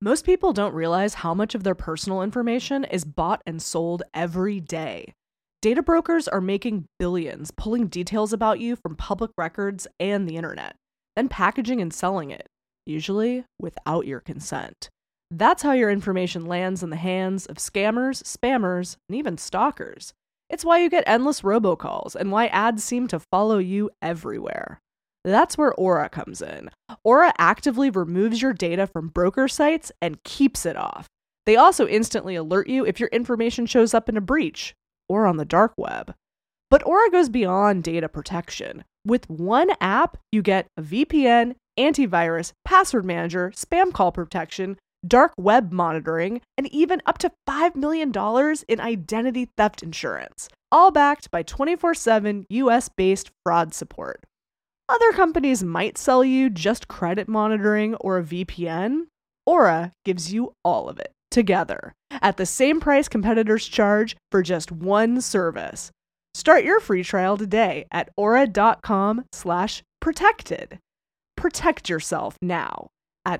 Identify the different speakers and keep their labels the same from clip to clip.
Speaker 1: Most people don't realize how much of their personal information is bought and sold every day. Data brokers are making billions pulling details about you from public records and the internet, then packaging and selling it, usually without your consent. That's how your information lands in the hands of scammers, spammers, and even stalkers. It's why you get endless robocalls and why ads seem to follow you everywhere. That's where Aura comes in. Aura actively removes your data from broker sites and keeps it off. They also instantly alert you if your information shows up in a breach or on the dark web. But Aura goes beyond data protection. With one app, you get a VPN, antivirus, password manager, spam call protection, dark web monitoring, and even up to $5 million in identity theft insurance, all backed by 24/7 US-based fraud support. Other companies might sell you just credit monitoring or a VPN. Aura gives you all of it together at the same price competitors charge for just one service. Start your free trial today at aura.com/protected. Protect yourself now at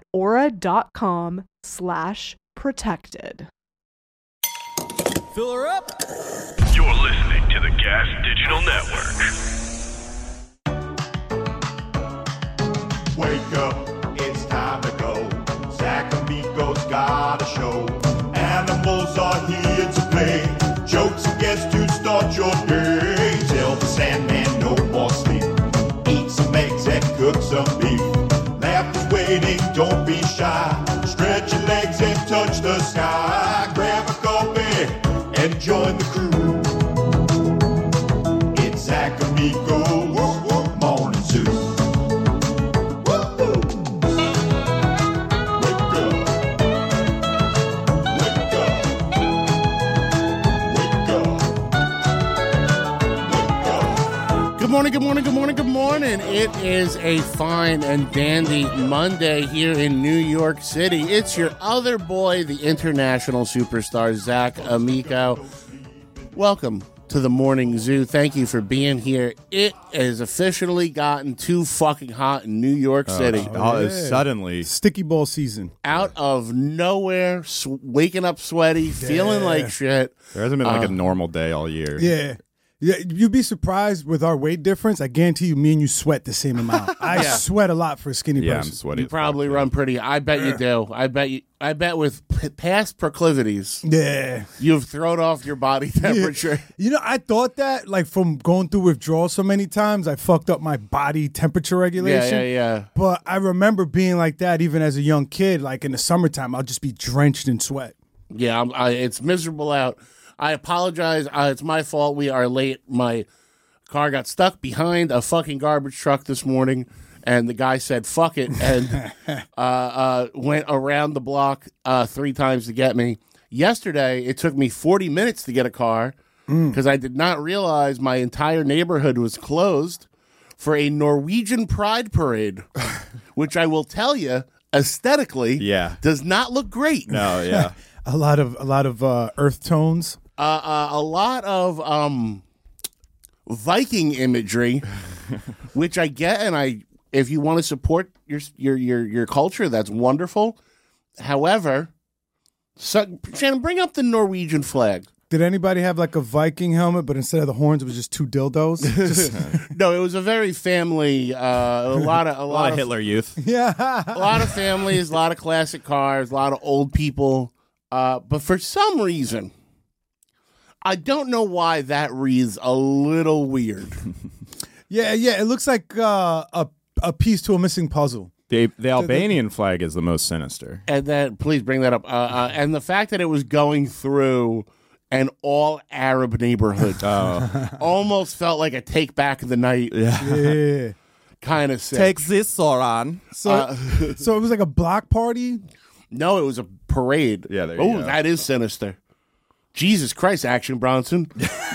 Speaker 1: aura.com/protected.
Speaker 2: Fill her up.
Speaker 3: You're listening to the Gas Digital Network.
Speaker 4: Wake up, it's time to go. Zach Amico's got a show. Animals are here to play. Jokes and guests to start your day. Tell the Sandman no more sleep. Eat some eggs and cook some beef. Laughter's waiting, don't be shy. Stretch your legs and touch the sky. Grab a coffee and join the crew. It's Zach Amico's Morning Zoo.
Speaker 5: Good morning. It is a fine and dandy Monday here in New York City. It's your other boy, the international superstar, Zach Amico. Welcome to the Morning Zoo. Thank you for being here. It has officially gotten too fucking hot in New York City.
Speaker 6: Suddenly.
Speaker 7: Sticky ball season.
Speaker 5: Out of nowhere, waking up sweaty, feeling like shit.
Speaker 6: There hasn't been like a normal day all year.
Speaker 7: Yeah, you'd be surprised with our weight difference. I guarantee you, me and you sweat the same amount. I sweat a lot for a skinny
Speaker 6: Yeah, I'm
Speaker 7: person.
Speaker 6: sweaty.
Speaker 5: You probably run pretty. I bet you do. I bet with past proclivities,
Speaker 7: Yeah.
Speaker 5: you've thrown off your body temperature.
Speaker 7: You know, I thought that, like, from going through withdrawal so many times, I fucked up my body temperature regulation.
Speaker 5: Yeah.
Speaker 7: But I remember being like that even as a young kid. Like, in the summertime, I'll just be drenched in sweat.
Speaker 5: Yeah, it's miserable out. I apologize. It's my fault. We are late. My car got stuck behind a fucking garbage truck this morning, and the guy said, fuck it, and went around the block 3 times to get me. Yesterday, it took me 40 minutes to get a car because I did not realize my entire neighborhood was closed for a Norwegian Pride Parade, which I will tell you, aesthetically, does not look great.
Speaker 6: No, yeah.
Speaker 7: A lot of earth tones.
Speaker 5: A lot of Viking imagery, which I get, and if you want to support your culture, that's wonderful. However, Shannon, bring up the Norwegian flag.
Speaker 7: Did anybody have like a Viking helmet, but instead of the horns, it was just 2 dildos?
Speaker 5: No, it was a very family. A lot of
Speaker 6: Hitler Youth.
Speaker 7: Yeah,
Speaker 5: a lot of families, a lot of classic cars, a lot of old people. But for some reason, I don't know why that reads a little weird.
Speaker 7: yeah. It looks like a piece to a missing puzzle.
Speaker 6: The Albanian flag is the most sinister.
Speaker 5: And then, please bring that up. And the fact that it was going through an all Arab neighborhood almost felt like a take back the night.
Speaker 7: Yeah.
Speaker 5: Kind of sick.
Speaker 6: Take this, Soran.
Speaker 7: So it was like a block party?
Speaker 5: No, it was a parade.
Speaker 6: Yeah, there you go.
Speaker 5: That is sinister. Jesus Christ, Action Bronson.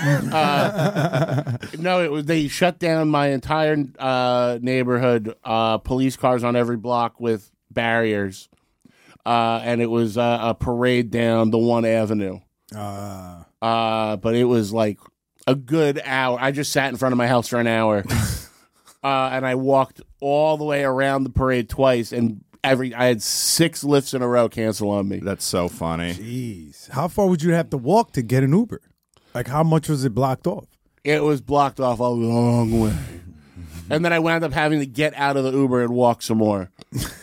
Speaker 5: No, it was. They shut down my entire neighborhood. Police cars on every block with barriers, and it was a parade down the 1 Avenue. But it was like a good hour. I just sat in front of my house for an hour, and I walked all the way around the parade twice, and I had 6 lifts in a row cancel on me.
Speaker 6: That's so funny.
Speaker 7: Jeez. How far would you have to walk to get an Uber? Like, how much was it blocked off?
Speaker 5: It was blocked off a long way. And then I wound up having to get out of the Uber and walk some more.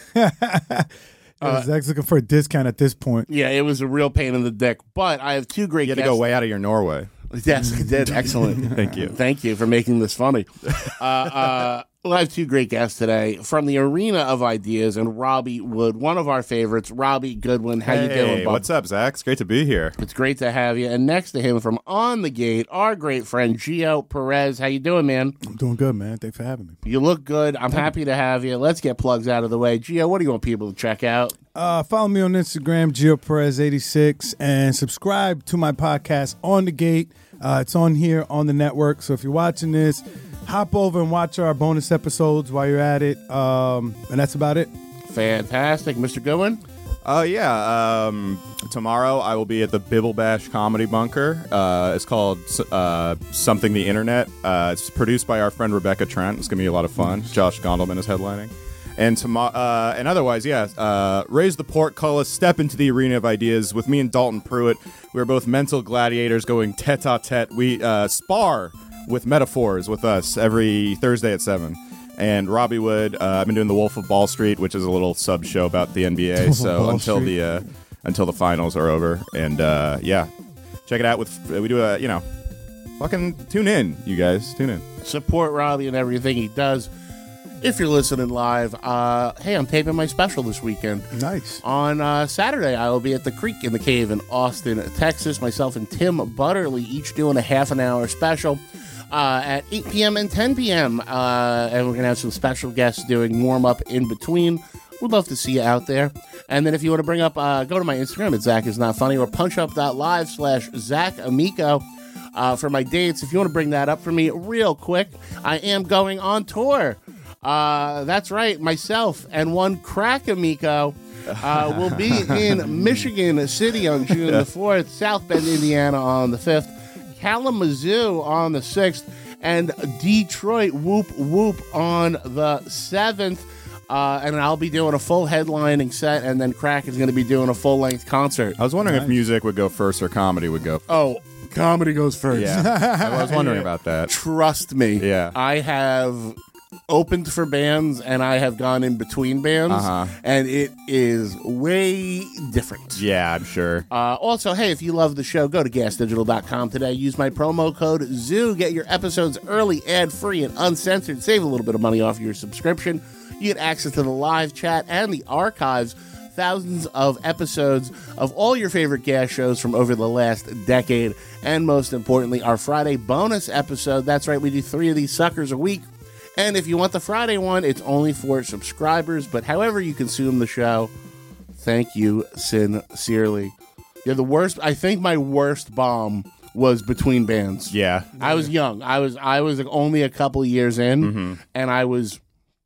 Speaker 7: Zach's looking for a discount at this point.
Speaker 5: Yeah, it was a real pain in the dick. But I have 2 great
Speaker 6: You had to
Speaker 5: guests.
Speaker 6: go way out of your Norway.
Speaker 5: Yes, I did. Excellent.
Speaker 6: Thank you.
Speaker 5: Thank you for making this funny. Well, I have 2 great guests today from the Arena of Ideas and Robbie Wood, one of our favorites, Robbie Goodwin. How you doing, bub?
Speaker 6: What's up, Zach? It's great to be here.
Speaker 5: It's great to have you. And next to him from On the Gate, our great friend, Gio Perez. How you doing, man?
Speaker 7: I'm doing good, man. Thanks for having me.
Speaker 5: You look good. I'm happy to have you. Let's get plugs out of the way. Gio, what do you want people to check out?
Speaker 7: Follow me on Instagram, GioPerez86, and subscribe to my podcast, On the Gate. It's on here on the network. So if you're watching this, hop over and watch our bonus episodes while you're at it. And that's about it.
Speaker 5: Fantastic. Mr. Goodwin?
Speaker 6: Tomorrow I will be at the Bibble Bash Comedy Bunker. It's called Something the Internet. It's produced by our friend Rebecca Trent. It's going to be a lot of fun. Josh Gondelman is headlining. And otherwise, raise the portcullis, step into the arena of ideas with me and Dalton Pruitt. We're both mental gladiators going tete-a-tete. We spar with metaphors with us every Thursday at 7. And Robbie Wood, I've been doing The Wolf of Ball Street, which is a little sub show about the NBA. So until the finals are over, and check it out. We do fucking tune in, you guys, tune in.
Speaker 5: Support Robbie and everything he does. If you're listening live, hey, I'm taping my special this weekend.
Speaker 7: Nice.
Speaker 5: On Saturday, I will be at the Creek in the Cave in Austin, Texas. Myself and Tim Butterly each doing a half-an-hour special at 8 p.m. and 10 p.m. And we're going to have some special guests doing warm-up in between. We'd love to see you out there. And then if you want to bring up, go to my Instagram at Zach is Not Funny or punchup.live/ZachAmico. For my dates, if you want to bring that up for me real quick, I am going on tour. That's right, myself and one crack amico will be in Michigan City on June the 4th, South Bend, Indiana on the 5th, Kalamazoo on the 6th, and Detroit Whoop Whoop on the 7th. And I'll be doing a full headlining set, and then Crack is going to be doing a full-length concert.
Speaker 6: I was wondering if music would go first or comedy would go first.
Speaker 5: Oh, comedy goes first.
Speaker 6: Yeah, I was wondering about that.
Speaker 5: Trust me.
Speaker 6: Yeah.
Speaker 5: I have opened for bands, and I have gone in between bands, and it is way different.
Speaker 6: Yeah, I'm sure.
Speaker 5: Also, hey, if you love the show, go to gasdigital.com today. Use my promo code ZOO. Get your episodes early, ad-free, and uncensored. Save a little bit of money off your subscription. You get access to the live chat and the archives. Thousands of episodes of all your favorite gas shows from over the last decade. And most importantly, our Friday bonus episode. That's right, we do 3 of these suckers a week. And if you want the Friday one, it's only for subscribers. But however you consume the show, thank you sincerely. You're the worst. I think my worst bomb was between bands.
Speaker 6: Yeah.
Speaker 5: I was young. I was only a couple years in, and I was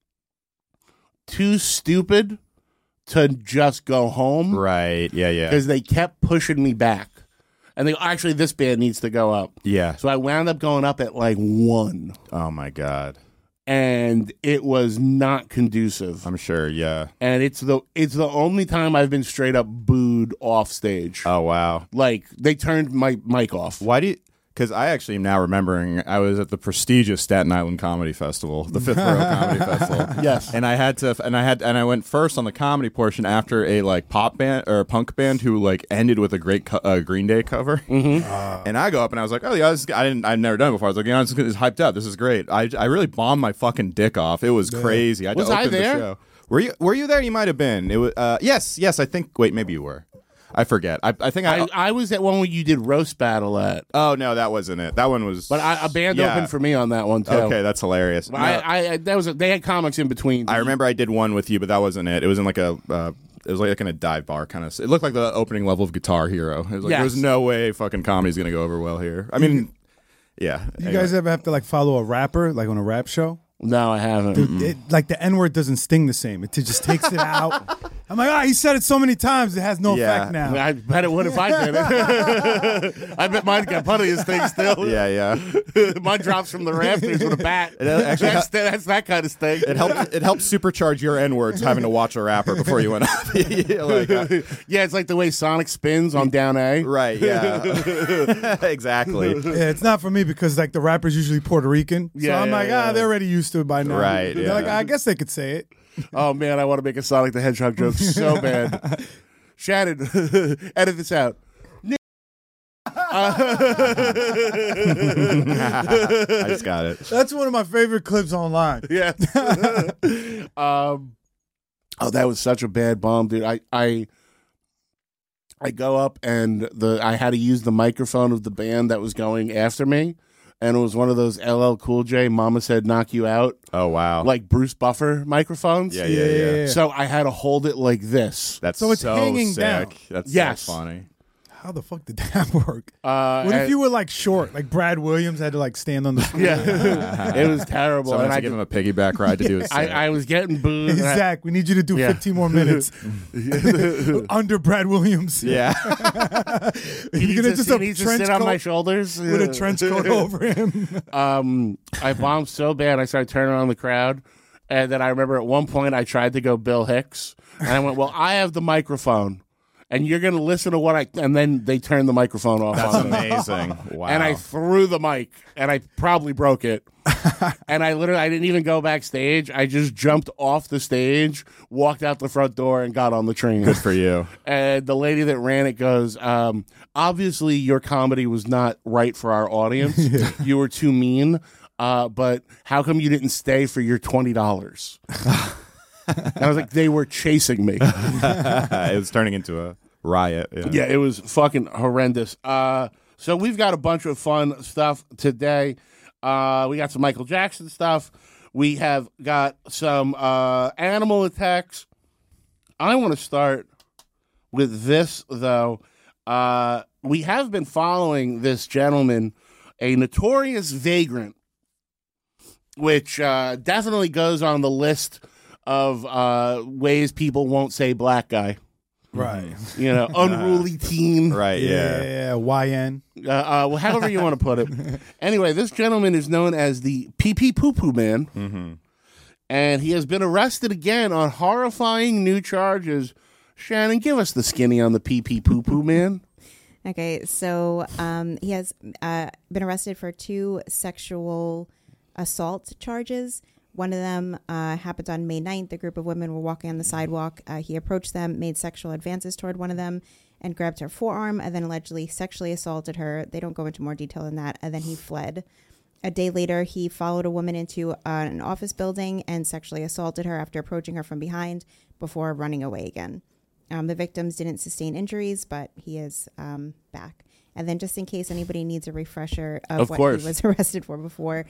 Speaker 5: too stupid to just go home.
Speaker 6: Right. Yeah.
Speaker 5: Because they kept pushing me back. And they actually, this band needs to go up.
Speaker 6: Yeah.
Speaker 5: So I wound up going up at like 1.
Speaker 6: Oh my God.
Speaker 5: And it was not conducive.
Speaker 6: I'm sure. Yeah.
Speaker 5: And it's the only time I've been straight up booed off stage.
Speaker 6: Oh wow.
Speaker 5: Like they turned my mic off.
Speaker 6: Why do you? Because I actually am now remembering I was at the prestigious Staten Island Comedy Festival, the Fifth Row Comedy Festival.
Speaker 5: Yes,
Speaker 6: and I went first on the comedy portion after a like pop band or punk band who like ended with a great Green Day cover. And I go up and I was like, oh yeah, I've never done it before. I was like, it's hyped up. This is great. I really bombed my fucking dick off. It was crazy.
Speaker 5: Was I there?
Speaker 6: The show. Were you there? You might have been. It was yes. I think. Wait, maybe you were. I forget. I think
Speaker 5: I was at one where you did roast battle at.
Speaker 6: Oh no, that wasn't it. That one was.
Speaker 5: But a band opened for me on that one too.
Speaker 6: Okay, that's hilarious.
Speaker 5: No. They had comics in between.
Speaker 6: I remember I did one with you, but that wasn't it. It was in like a. It was like in a dive bar kind of. It looked like the opening level of Guitar Hero. It was like there's no way fucking comedy's gonna go over well here. I mean, yeah.
Speaker 7: You guys ever have to like follow a rapper like on a rap show?
Speaker 5: No, I haven't.
Speaker 7: Dude, like the N-word doesn't sting the same. It just takes it out. I'm like, he said it so many times, it has no effect now.
Speaker 5: I bet it would if I did it. I bet mine got plenty of sting still.
Speaker 6: Yeah.
Speaker 5: Mine drops from the rafters with a bat.
Speaker 6: actually
Speaker 5: That's that kind of sting.
Speaker 6: It helps supercharge your N-words having to watch a rapper before you went up.
Speaker 5: Yeah, it's like the way Sonic spins on Down A.
Speaker 6: Right, yeah. Exactly.
Speaker 7: Yeah, it's not for me because like the rapper's usually Puerto Rican. So I'm like, they're already used to it by now.
Speaker 6: Right,
Speaker 7: They're
Speaker 6: yeah.
Speaker 7: like, I guess they could say it.
Speaker 5: Oh, man, I want to make a Sonic the Hedgehog joke so bad. Shannon, edit this out.
Speaker 6: I just got it.
Speaker 7: That's one of my favorite clips online.
Speaker 5: Yeah. Oh, that was such a bad bomb, dude. I go up and I had to use the microphone of the band that was going after me, and it was one of those LL Cool J "Mama Said Knock You Out"
Speaker 6: Oh, wow.
Speaker 5: like Bruce Buffer microphones.
Speaker 6: Yeah.
Speaker 5: So I had to hold it like this.
Speaker 6: That's
Speaker 7: So it's hanging
Speaker 6: sick.
Speaker 7: down.
Speaker 6: That's
Speaker 5: Yes.
Speaker 6: so funny.
Speaker 7: How the fuck did that work? What if
Speaker 5: and-
Speaker 7: you were like short, like Brad Williams had to like stand on the screen?
Speaker 5: Yeah, it was terrible.
Speaker 6: Someone
Speaker 5: And
Speaker 6: has to give him a piggyback ride to do his set.
Speaker 5: I was getting booed. and I-
Speaker 7: Zach, we need you to do
Speaker 5: Yeah.
Speaker 7: 15 more minutes under Brad Williams.
Speaker 6: Yeah.
Speaker 5: he
Speaker 7: You're gonna just a
Speaker 5: needs to
Speaker 7: trench
Speaker 5: sit on my
Speaker 7: coat
Speaker 5: shoulders
Speaker 7: with a trench coat over him.
Speaker 5: I bombed so bad I started turning on the crowd, and then I remember at one point I tried to go Bill Hicks, and I went, "Well, I have the microphone, and you're going to listen to what I." And then they turned the microphone off.
Speaker 6: That's
Speaker 5: on me.
Speaker 6: amazing. Wow.
Speaker 5: And I threw the mic, and I probably broke it. And I didn't even go backstage. I just jumped off the stage, walked out the front door, and got on the train.
Speaker 6: Good for you.
Speaker 5: And the lady that ran it goes, obviously your comedy was not right for our audience. You were too mean. But how come you didn't stay for your $20? And I was like, they were chasing me.
Speaker 6: It was turning into a riot.
Speaker 5: Yeah, it was fucking horrendous. So we've got a bunch of fun stuff today. We got some Michael Jackson stuff. We have got some animal attacks. I want to start with this, though. We have been following this gentleman, a notorious vagrant, which definitely goes on the list of ways people won't say black guy.
Speaker 7: Right.
Speaker 5: You know, unruly teen.
Speaker 6: Right, yeah.
Speaker 7: Yeah. YN.
Speaker 5: Well, however you want to put it. Anyway, this gentleman is known as the Pee Poo Poo Man.
Speaker 6: Mm-hmm.
Speaker 5: And he has been arrested again on horrifying new charges. Shannon, give us the skinny on the Pee Poo Poo Man.
Speaker 8: Okay, so he has been arrested for 2 sexual assault charges. One of them happened on May 9th. A group of women were walking on the sidewalk. He approached them, made sexual advances toward one of them, and grabbed her forearm, and then allegedly sexually assaulted her. They don't go into more detail than that. And then he fled. A day later, he followed a woman into an office building and sexually assaulted her after approaching her from behind before running away again. The victims didn't sustain injuries, but he is back. And then just in case anybody needs a refresher of what
Speaker 5: course.
Speaker 8: he was arrested for before,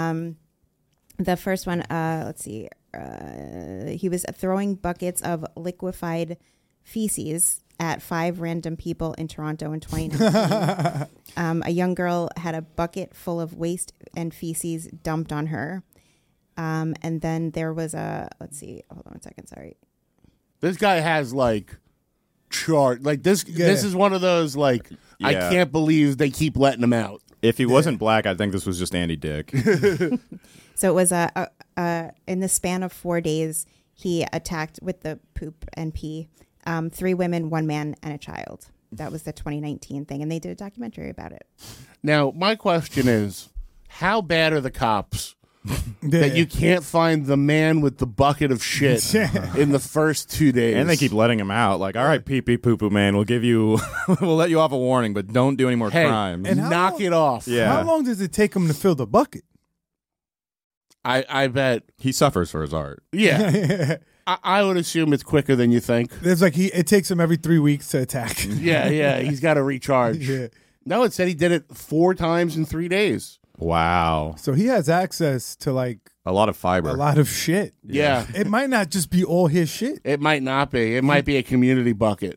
Speaker 8: the first one, let's see, he was throwing buckets of liquefied feces at 5 random people in Toronto in 2019. A young girl had a bucket full of waste and feces dumped on her. And then there was let's see, hold on 1 second, sorry.
Speaker 5: This guy has like chart. Like this is one of those like I
Speaker 6: Yeah.
Speaker 5: can't believe they keep letting him out.
Speaker 6: If he wasn't black, I think this was just Andy Dick.
Speaker 8: So it was in the span of 4 days, he attacked with the poop and pee 3 women, 1 man, and a child. That was the 2019 thing, and they did a documentary about it.
Speaker 5: Now, my question is, how bad are the cops that you can't find the man with the bucket of shit in the first 2 days?
Speaker 6: And they keep letting him out. Like, all right, pee pee poo poo man, we'll let you off a warning, but don't do any more
Speaker 5: hey,
Speaker 6: crimes.
Speaker 7: And how
Speaker 5: knock
Speaker 7: long-
Speaker 5: it off.
Speaker 6: Yeah.
Speaker 7: How long does it take him to fill the bucket?
Speaker 5: I bet.
Speaker 6: He suffers for his art.
Speaker 5: Yeah. I would assume it's quicker than you think.
Speaker 7: There's like it takes him every 3 weeks to attack.
Speaker 5: Yeah. He's got to recharge.
Speaker 7: Yeah.
Speaker 5: No, it said he did it 4 times in 3 days.
Speaker 6: Wow.
Speaker 7: So he has access to like
Speaker 6: A lot of fiber.
Speaker 7: a lot of shit.
Speaker 5: Yeah.
Speaker 7: It might not just be all his shit.
Speaker 5: It might not be. It might be a community bucket.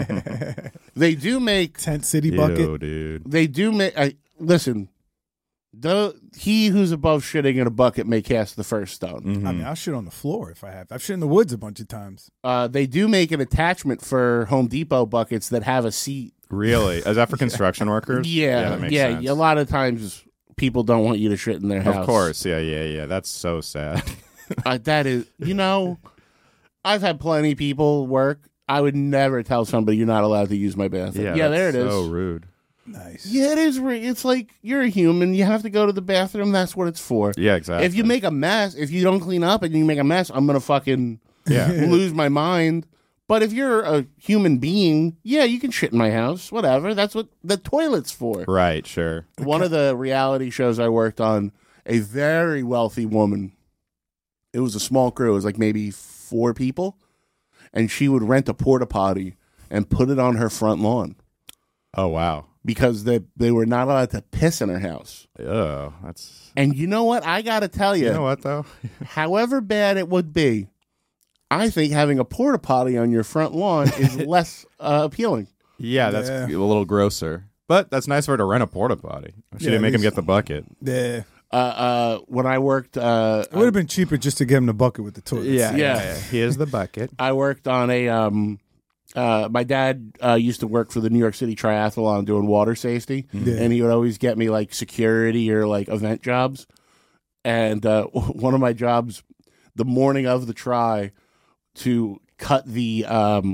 Speaker 5: They do make.
Speaker 7: Tent City
Speaker 6: Ew,
Speaker 7: bucket.
Speaker 6: dude.
Speaker 5: They do make. Listen, He who's above shitting in a bucket may cast the first stone.
Speaker 6: Mm-hmm.
Speaker 7: I mean, I'll shit on the floor if I have. I've shit in the woods a bunch of times.
Speaker 5: They do make an attachment for Home Depot buckets that have a seat.
Speaker 6: Really? Is that for construction workers?
Speaker 5: Yeah,
Speaker 6: that makes sense.
Speaker 5: A lot of times people don't want you to shit in their house.
Speaker 6: Of course, yeah. That's so sad.
Speaker 5: That is, I've had plenty of people work. I would never tell somebody you're not allowed to use my bathroom. Yeah, there it is.
Speaker 6: So rude.
Speaker 7: Nice.
Speaker 5: Yeah, it is. It's like you're a human. You have to go to the bathroom. That's what it's for.
Speaker 6: Yeah, exactly.
Speaker 5: If you make a mess, if you don't clean up and you make a mess, I'm gonna fucking lose my mind. But if you're a human being, yeah, you can shit in my house. Whatever. That's what the toilet's for.
Speaker 6: Right. Sure.
Speaker 5: One of the reality shows I worked on, a very wealthy woman. It was a small crew. It was like maybe 4 people, and she would rent a porta potty and put it on her front lawn.
Speaker 6: Oh wow.
Speaker 5: Because they were not allowed to piss in her house.
Speaker 6: Oh, that's.
Speaker 5: And you know what? I got to tell you.
Speaker 6: You know what, though?
Speaker 5: However bad it would be, I think having a porta potty on your front lawn is less appealing.
Speaker 6: Yeah, that's a little grosser. But that's nice for her to rent a porta potty. She didn't make him get the bucket.
Speaker 7: Yeah.
Speaker 5: When I worked...
Speaker 7: it would have been cheaper just to give him the bucket with the toilet.
Speaker 5: Yeah.
Speaker 6: Here's the bucket.
Speaker 5: I worked on a... my dad used to work for the New York City Triathlon doing water safety, and he would always get me like security or like event jobs. And one of my jobs, the morning of the try, to cut the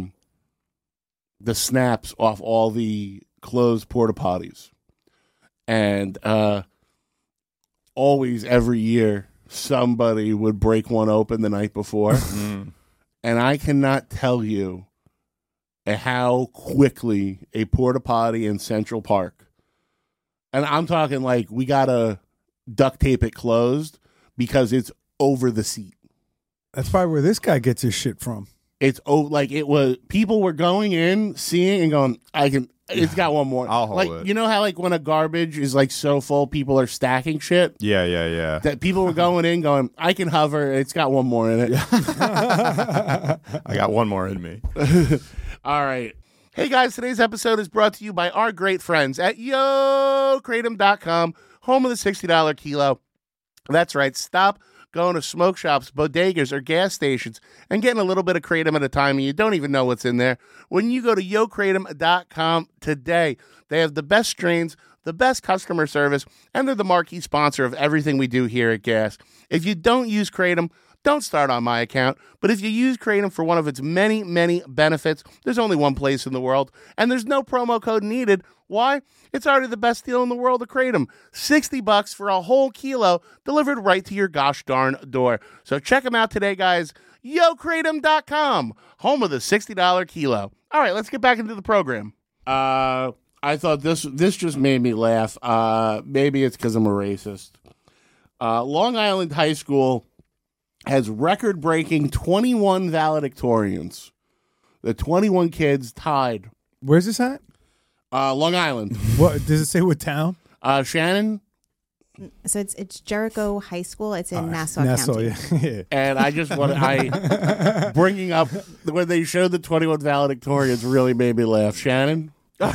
Speaker 5: snaps off all the closed porta potties, and always every year somebody would break one open the night before, and I cannot tell you how quickly a porta potty in Central Park, and I'm talking like we gotta duct tape it closed because it's over the seat.
Speaker 7: That's probably where this guy gets his shit from.
Speaker 5: It's like it was. People were going in, seeing, and going, "I can." It's got one more.
Speaker 6: I'll hold it.
Speaker 5: You know how like when a garbage is like so full, people are stacking shit.
Speaker 6: Yeah.
Speaker 5: That people were going in, going, "I can hover." It's got one more in it.
Speaker 6: I got one more in me.
Speaker 5: All right. Hey, guys, today's episode is brought to you by our great friends at YoKratom.com, home of the $60 kilo. That's right. Stop going to smoke shops, bodegas, or gas stations and getting a little bit of Kratom at a time, and you don't even know what's in there. When you go to YoKratom.com today, they have the best strains, the best customer service, and they're the marquee sponsor of everything we do here at Gas. If you don't use Kratom, don't start on my account, but if you use Kratom for one of its many, many benefits, there's only one place in the world, and there's no promo code needed. Why? It's already the best deal in the world of Kratom. $60 for a whole kilo delivered right to your gosh darn door. So check them out today, guys. YoKratom.com, home of the $60 kilo. All right, let's get back into the program. I thought this just made me laugh. Maybe it's because I'm a racist. Long Island High School has record-breaking 21 valedictorians. The 21 kids tied.
Speaker 7: Where's this at?
Speaker 5: Long Island.
Speaker 7: What does it say? What town?
Speaker 5: Shannon.
Speaker 8: So it's Jericho High School. It's in Nassau
Speaker 7: Nassau,
Speaker 8: County.
Speaker 7: yeah.
Speaker 5: And I just want bringing up when they showed the 21 valedictorians really made me laugh. Shannon.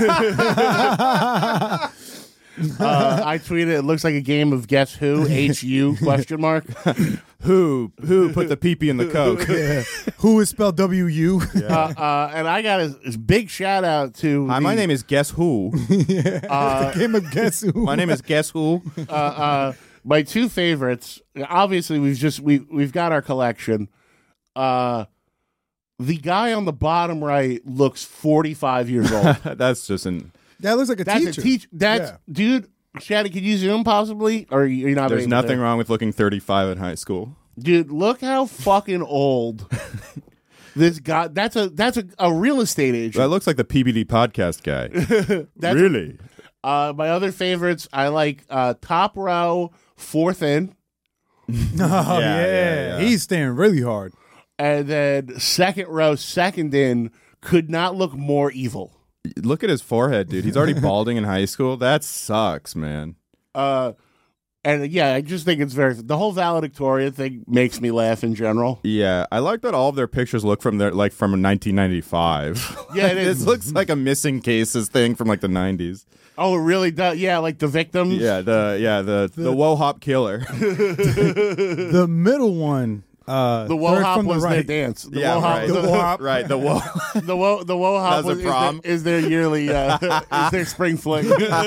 Speaker 5: I tweeted, it looks like a game of Guess Who, H-U, question mark.
Speaker 6: Who put the pee-pee in the Coke?
Speaker 7: Yeah. Who is spelled W-U?
Speaker 5: And I got a big shout out to...
Speaker 6: Hi, my name is Guess Who.
Speaker 7: The game of Guess Who.
Speaker 6: My name is Guess Who.
Speaker 5: My two favorites, obviously we've got our collection. The guy on the bottom right looks 45 years old.
Speaker 6: That's just an...
Speaker 7: That looks like a teacher.
Speaker 5: Dude, Shannon, could you zoom possibly? Or you're not?
Speaker 6: There's nothing wrong with looking 35 in high school.
Speaker 5: Dude, look how fucking old this guy. That's a real estate agent.
Speaker 6: That looks like the PBD podcast guy. Really?
Speaker 5: My other favorites, I like top row, fourth in.
Speaker 7: Oh, yeah. He's staring really hard.
Speaker 5: And then second row, second in, could not look more evil.
Speaker 6: Look at his forehead, dude. He's already balding in high school. That sucks, man.
Speaker 5: And yeah, I just think it's the whole valedictorian thing makes me laugh in general.
Speaker 6: Yeah, I like that all of their pictures look from 1995.
Speaker 5: Yeah, it is.
Speaker 6: This looks like a missing cases thing from like the 90s.
Speaker 5: Oh, it really does. Yeah, like the victims.
Speaker 6: Yeah, the Wohop killer.
Speaker 7: The middle one.
Speaker 5: The Wohop was their dance. The Wohop,
Speaker 6: right.
Speaker 7: The Wohop.
Speaker 6: Right, the Wohop.
Speaker 5: the Wohop
Speaker 6: That's a prom.
Speaker 5: is their yearly is their spring fling.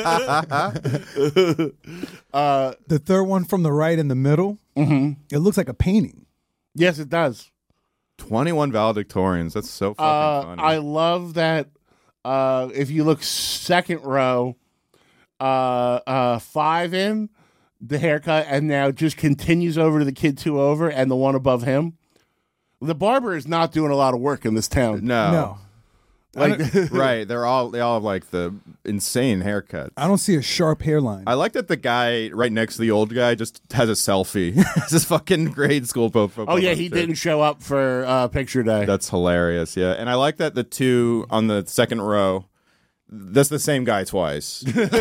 Speaker 7: The third one from the right in the middle. It looks like a painting.
Speaker 5: Yes, it does.
Speaker 6: 21 valedictorians. That's so fucking funny.
Speaker 5: I love that. If you look second row, 5 in the haircut, and now just continues over to the kid 2 over and the one above him. The barber is not doing a lot of work in this town.
Speaker 6: No.
Speaker 5: Like,
Speaker 6: Right, they all have like the insane haircuts.
Speaker 7: I don't see a sharp hairline.
Speaker 6: I like that the guy right next to the old guy just has a selfie. It's his fucking grade school profile.
Speaker 5: oh yeah, he
Speaker 6: picture.
Speaker 5: didn't show up for picture day.
Speaker 6: That's hilarious, yeah. And I like that the 2 on the second row, that's the same guy twice.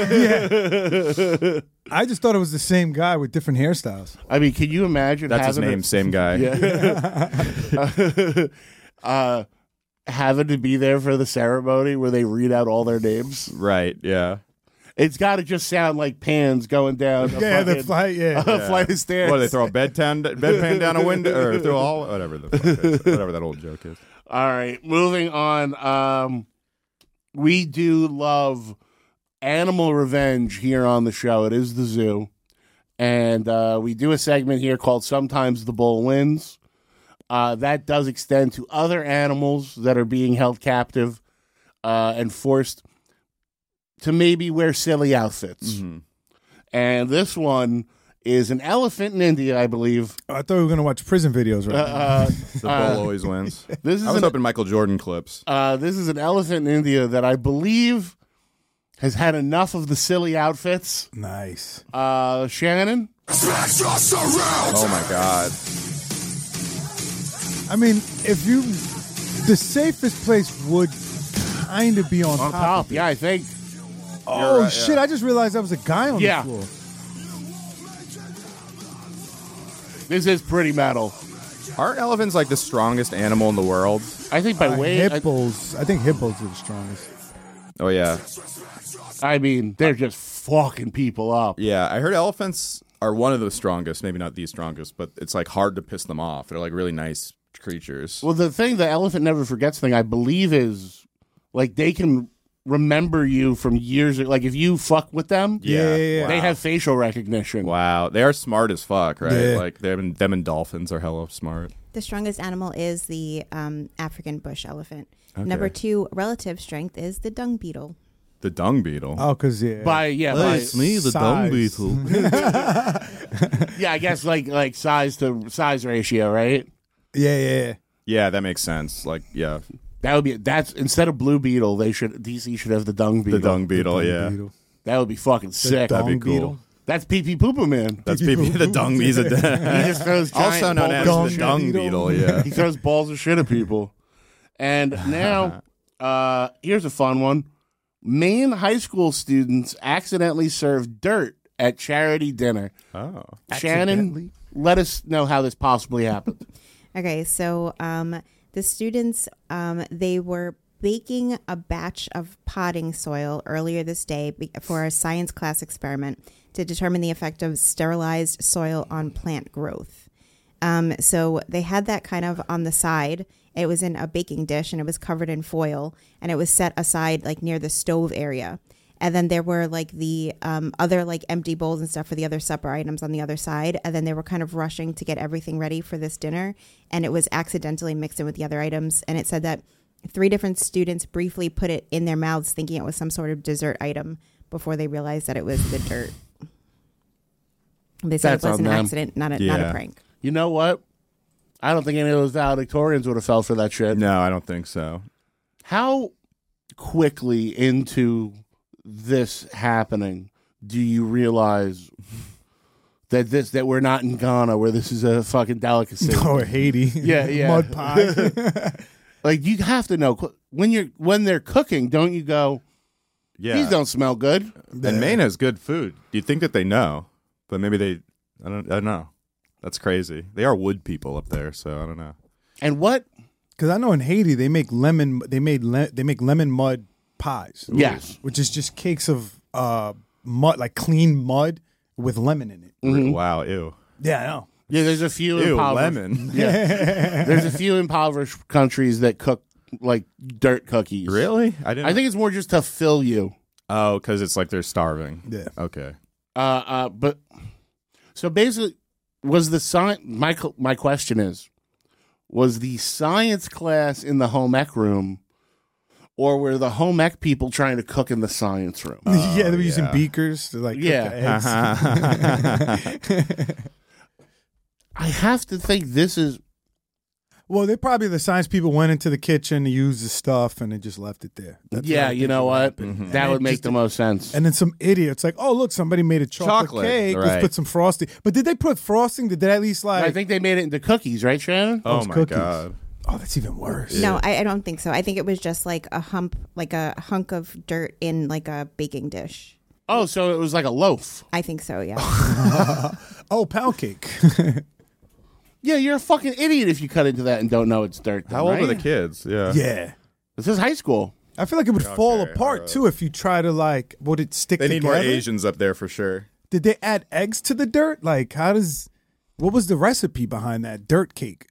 Speaker 7: I just thought it was the same guy with different hairstyles.
Speaker 5: I mean, can you imagine?
Speaker 6: That's his
Speaker 5: having
Speaker 6: name, same guy.
Speaker 5: Having to be there for the ceremony where they read out all their names.
Speaker 6: Right, yeah.
Speaker 5: It's got to just sound like pans going down.
Speaker 7: The flight.
Speaker 5: Flight of stairs.
Speaker 6: What, they throw a bedpan down a window? Or throw all, whatever the fuck is, whatever that old joke is.
Speaker 5: All right, moving on. We do love animal revenge here on the show. It is the zoo. And we do a segment here called Sometimes the Bull Wins. That does extend to other animals that are being held captive and forced to maybe wear silly outfits.
Speaker 6: Mm-hmm.
Speaker 5: And this one is an elephant in India, I believe.
Speaker 7: I thought we were going to watch prison videos right now.
Speaker 6: The bull always wins.
Speaker 5: This is
Speaker 6: I was hoping Michael Jordan clips.
Speaker 5: This is an elephant in India that I believe has had enough of the silly outfits.
Speaker 7: Nice.
Speaker 5: Shannon?
Speaker 6: Oh my god.
Speaker 7: I mean, the safest place would kind of be on top.
Speaker 5: Yeah, I think.
Speaker 7: Oh,
Speaker 6: right,
Speaker 7: shit.
Speaker 6: yeah.
Speaker 7: I just realized that was a guy on
Speaker 5: Yeah.
Speaker 7: the floor.
Speaker 5: This is pretty metal.
Speaker 6: Aren't elephants like the strongest animal in the world?
Speaker 5: I think by weight.
Speaker 7: Hippos. I think hippos are the strongest.
Speaker 6: Oh yeah.
Speaker 5: I mean, they're just fucking people up.
Speaker 6: Yeah, I heard elephants are one of the strongest, maybe not the strongest, but it's like hard to piss them off. They're like really nice creatures.
Speaker 5: Well, the thing, the elephant never forgets thing, I believe, is like they can remember you from years. Like if you fuck with them,
Speaker 7: Yeah.
Speaker 5: they have facial recognition.
Speaker 6: Wow, they are smart as fuck, right?
Speaker 7: Yeah.
Speaker 6: Like them and dolphins are hella smart.
Speaker 8: The strongest animal is the African bush elephant. Number 2 relative strength is the dung beetle.
Speaker 6: The dung beetle.
Speaker 7: Oh, because,
Speaker 5: By
Speaker 6: me, the dung beetle.
Speaker 5: yeah, I guess like size to size ratio, right?
Speaker 7: Yeah.
Speaker 6: Yeah, that makes sense. Like, yeah,
Speaker 5: That's instead of blue beetle, DC should have the dung beetle.
Speaker 6: the dung beetle. Yeah,
Speaker 7: Beetle.
Speaker 5: That would be fucking sick.
Speaker 6: that'd be
Speaker 7: Dung
Speaker 6: cool.
Speaker 7: beetle.
Speaker 5: That's Pee Pee Poo Poo Man.
Speaker 6: That's PP. The dung. He's
Speaker 5: He
Speaker 6: a
Speaker 5: just throws
Speaker 6: also
Speaker 5: giant
Speaker 6: known as
Speaker 5: balls of
Speaker 6: the
Speaker 5: shit.
Speaker 6: dung beetle. Yeah.
Speaker 5: He throws balls of shit at people. And now, here's a fun one. Maine high school students accidentally served dirt at charity dinner.
Speaker 6: Oh.
Speaker 5: Shannon, let us know how this possibly happened.
Speaker 8: Okay, so the students, they were baking a batch of potting soil earlier this day for a science class experiment to determine the effect of sterilized soil on plant growth. So they had that kind of on the side. It was in a baking dish and it was covered in foil and it was set aside like near the stove area. And then there were like the other like empty bowls and stuff for the other supper items on the other side. And then they were kind of rushing to get everything ready for this dinner. And it was accidentally mixed in with the other items. And it said that 3 different students briefly put it in their mouths thinking it was some sort of dessert item before they realized that it was the dirt. They said
Speaker 5: That's
Speaker 8: it was
Speaker 5: on
Speaker 8: an
Speaker 5: them.
Speaker 8: accident, not a
Speaker 6: Yeah.
Speaker 8: prank.
Speaker 5: You know what? I don't think any of those valedictorians would have fell for that shit.
Speaker 6: No, I don't think so.
Speaker 5: How quickly into this happening do you realize that we're not in Ghana where this is a fucking delicacy?
Speaker 7: Or Haiti.
Speaker 5: Yeah.
Speaker 7: Mud pie.
Speaker 5: Like you have to know when they're cooking, don't you go,
Speaker 6: Yeah.
Speaker 5: these don't smell good?
Speaker 6: And Maine has good food. Do you think that they know? But maybe I don't know. That's crazy. They are wood people up there, so I don't know.
Speaker 5: And what?
Speaker 7: Because I know in Haiti they make lemon. They make lemon mud pies.
Speaker 5: Yes.
Speaker 7: which is just cakes of mud, like clean mud with lemon in it.
Speaker 6: Wow, ew.
Speaker 7: Yeah, I know.
Speaker 5: Yeah, there's a few
Speaker 6: Ew,
Speaker 5: impoverished.
Speaker 6: lemon.
Speaker 5: Yeah. There's a few impoverished countries that cook like dirt cookies.
Speaker 6: Really?
Speaker 5: I think it's more just to fill you.
Speaker 6: Oh, because it's like they're starving.
Speaker 7: Yeah.
Speaker 6: Okay.
Speaker 5: But so basically, was the science? My question is, was the science class in the home ec room, or were the home ec people trying to cook in the science room?
Speaker 7: Yeah, they were using beakers to like cook the eggs.
Speaker 5: I have to think this is.
Speaker 7: Well, the science people went into the kitchen to use the stuff and they just left it there. That's what I think
Speaker 5: you know what?
Speaker 7: happened.
Speaker 5: That
Speaker 7: And
Speaker 5: would
Speaker 7: it
Speaker 5: make
Speaker 7: just-
Speaker 5: the most sense.
Speaker 7: And then some idiots like, oh look, somebody made a chocolate cake. Let's
Speaker 6: right.
Speaker 7: put some frosting. But did they put frosting? Did they at least like?
Speaker 5: I think they made it into cookies, right, Shannon?
Speaker 6: Oh
Speaker 7: Those
Speaker 6: my
Speaker 7: cookies.
Speaker 6: god.
Speaker 7: Oh, that's even worse.
Speaker 8: No, I don't think so. I think it was just like a hunk of dirt in like a baking dish.
Speaker 5: Oh, so it was like a loaf.
Speaker 8: I think so, yeah.
Speaker 7: Oh, pound cake.
Speaker 5: Yeah, you're a fucking idiot if you cut into that and don't know it's dirt. Then,
Speaker 6: How old
Speaker 5: right?
Speaker 6: were the kids? Yeah.
Speaker 7: Yeah.
Speaker 5: This is high school.
Speaker 7: I feel like it would fall
Speaker 6: Okay,
Speaker 7: apart
Speaker 6: alright.
Speaker 7: too if you try to like. Would it stick
Speaker 6: They
Speaker 7: together?
Speaker 6: need more Asians up there for sure.
Speaker 7: Did they add eggs to the dirt? Like, what was the recipe behind that dirt cake?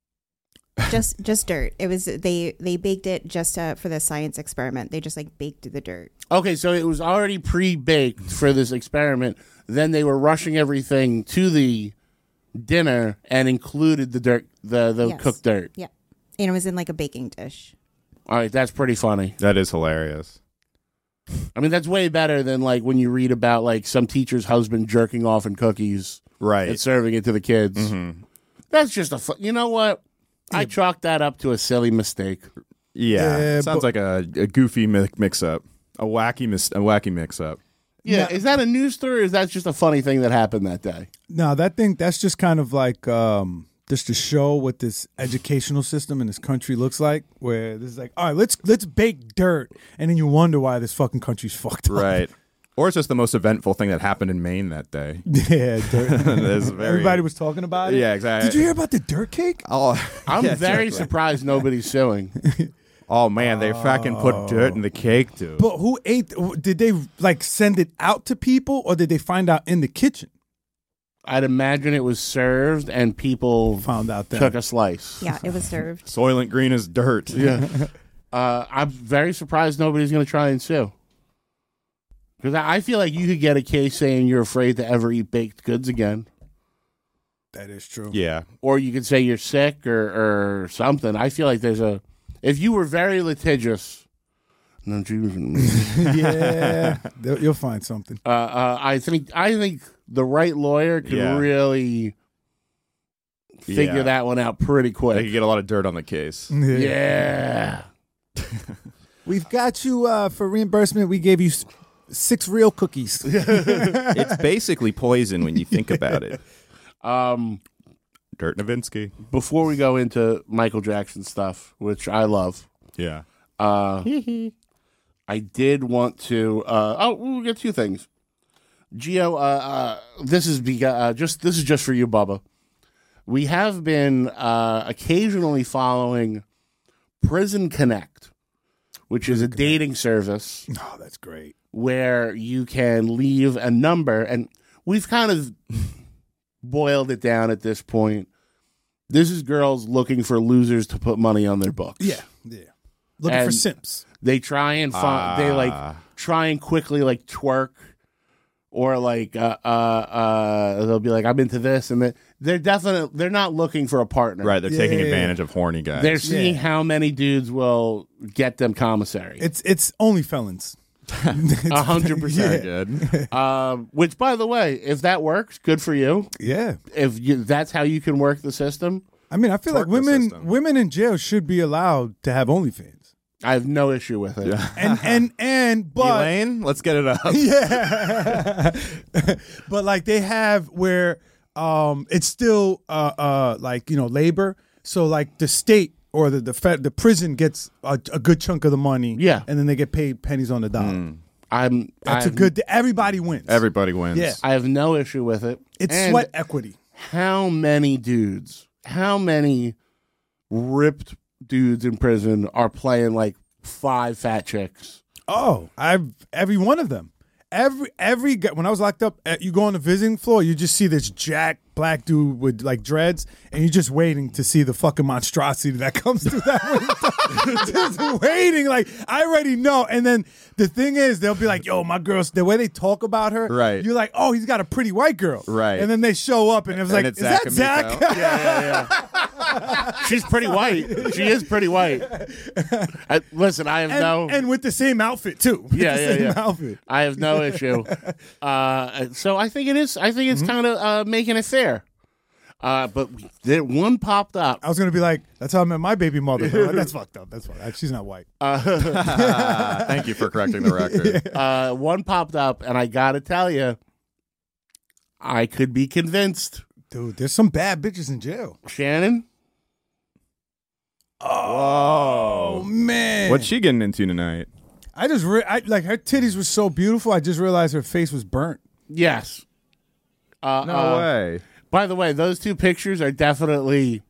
Speaker 8: just dirt. It was they baked it just for the science experiment. They just like baked the dirt.
Speaker 5: Okay, so it was already pre-baked for this experiment. Then they were rushing everything to the dinner and included the dirt, the
Speaker 8: Yes.
Speaker 5: cooked dirt.
Speaker 8: Yeah. And it was in like a baking dish.
Speaker 5: All right, that's pretty funny.
Speaker 6: That is hilarious.
Speaker 5: I mean, that's way better than like when you read about like some teacher's husband jerking off in cookies
Speaker 6: Right.
Speaker 5: and serving it to the kids.
Speaker 6: Mm-hmm.
Speaker 5: That's just you know what? I chalked that up to a silly mistake.
Speaker 6: Yeah.
Speaker 7: Yeah,
Speaker 6: Sounds
Speaker 7: but-
Speaker 6: like a goofy mix-up. A wacky mix-up.
Speaker 5: Yeah,
Speaker 7: No.
Speaker 5: is that a news story or is that just a funny thing that happened that day?
Speaker 7: No, that's just kind of like just to show what this educational system in this country looks like. Where this is like, all right, let's bake dirt, and then you wonder why this fucking country's fucked up.
Speaker 6: Right. Or it's just the most eventful thing that happened in Maine that day.
Speaker 7: Yeah, dirt.
Speaker 6: It's very-
Speaker 7: Everybody was talking about it.
Speaker 6: Yeah, exactly.
Speaker 7: Did you hear about the dirt cake?
Speaker 6: Oh,
Speaker 5: I'm
Speaker 6: yeah,
Speaker 5: very
Speaker 6: exactly.
Speaker 5: surprised nobody's suing.
Speaker 6: Oh man, they fucking put dirt in the cake, dude.
Speaker 7: But who ate? Did they like send it out to people, or did they find out in the kitchen?
Speaker 5: I'd imagine it was served and people
Speaker 7: Found out that.
Speaker 5: took a slice.
Speaker 8: Yeah, it was served.
Speaker 6: Soylent Green is dirt.
Speaker 5: Yeah. I'm very surprised nobody's going to try and sue. Because I feel like you could get a case saying you're afraid to ever eat baked goods again.
Speaker 7: That is true.
Speaker 6: Yeah.
Speaker 5: Or you could say you're sick or something. I feel like there's a... If you were very litigious... No,
Speaker 7: Yeah, you'll find something.
Speaker 5: I think the right lawyer could
Speaker 6: Yeah.
Speaker 5: really figure
Speaker 6: Yeah.
Speaker 5: that one out pretty
Speaker 6: They could
Speaker 5: quick.
Speaker 6: get a lot of dirt on the case.
Speaker 5: Yeah.
Speaker 7: We've got you for reimbursement. We gave you 6 real cookies.
Speaker 6: It's basically poison when you think about it. Dirt Nowitzki.
Speaker 5: Before we go into Michael Jackson stuff, which I love,
Speaker 6: Yeah.
Speaker 5: I did want to. We'll get 2 things. Gio, this is just for you, Bubba. We have been occasionally following Prison Connect, which is a dating service
Speaker 7: Oh, that's great.
Speaker 5: where you can leave a number, and we've kind of boiled it down at this point. This is girls looking for losers to put money on their books.
Speaker 7: Yeah. Looking for
Speaker 5: And-
Speaker 7: simps.
Speaker 5: They try and find. They like try and quickly like twerk, or like they'll be like, "I'm into this," and they're not looking for a partner.
Speaker 6: Right, they're taking
Speaker 7: Yeah.
Speaker 6: advantage of horny guys.
Speaker 5: They're seeing
Speaker 7: Yeah.
Speaker 5: how many dudes will get them commissary.
Speaker 7: It's only felons.
Speaker 5: 100%.
Speaker 6: good.
Speaker 5: Which, by the way, if that works, good for you.
Speaker 7: Yeah.
Speaker 5: That's how you can work the system.
Speaker 7: I mean, I feel like
Speaker 6: Twerk the system.
Speaker 7: women in jail should be allowed to have OnlyFans.
Speaker 5: I have no issue with it.
Speaker 7: But
Speaker 6: Elaine, let's get it up.
Speaker 7: yeah, but like they have where it's still like labor. So like the state or the prison gets a good chunk of the money.
Speaker 5: Yeah.
Speaker 7: and then they get paid pennies on the dollar. That's a good. Everybody wins.
Speaker 6: Everybody wins.
Speaker 7: Yeah.
Speaker 5: I have no issue with it.
Speaker 7: It's
Speaker 5: And
Speaker 7: sweat equity.
Speaker 5: How many ripped dudes in prison are playing like 5 fat chicks?
Speaker 7: Oh, every one of them. Every when I was locked up, you go on the visiting floor, you just see this jack black dude with like dreads, and you're just waiting to see the fucking monstrosity that comes through that window. Just waiting, like I already know. And then the thing is, they'll be like, "Yo, my girl's," the way they talk about her,
Speaker 6: Right.
Speaker 7: You're like, "Oh, he's got a pretty white girl,"
Speaker 6: Right.
Speaker 7: And then they show up, and it was like,
Speaker 6: it's
Speaker 7: "Is that
Speaker 6: Zach
Speaker 7: Zach?"
Speaker 5: Yeah. She's pretty white. She is pretty white. Listen, I have
Speaker 7: and with the same outfit too. With
Speaker 5: Yeah,
Speaker 7: the
Speaker 5: yeah,
Speaker 7: same
Speaker 5: yeah.
Speaker 7: outfit.
Speaker 5: I have no issue. So I think it is. I think it's kind of making it fair. But one popped up.
Speaker 7: I was gonna be like, "That's how I met my baby mother." Like, that's fucked up. That's fucked. She's not white.
Speaker 6: Thank you for correcting the record.
Speaker 5: One popped up, and I gotta tell you, I could be convinced.
Speaker 7: Dude, there's some bad bitches in jail.
Speaker 5: Shannon?
Speaker 7: Oh man,
Speaker 6: What's she getting into tonight?
Speaker 7: I just like her titties were so beautiful. I just realized her face was burnt.
Speaker 5: Yes.
Speaker 6: No way.
Speaker 5: By the way, those 2 pictures are definitely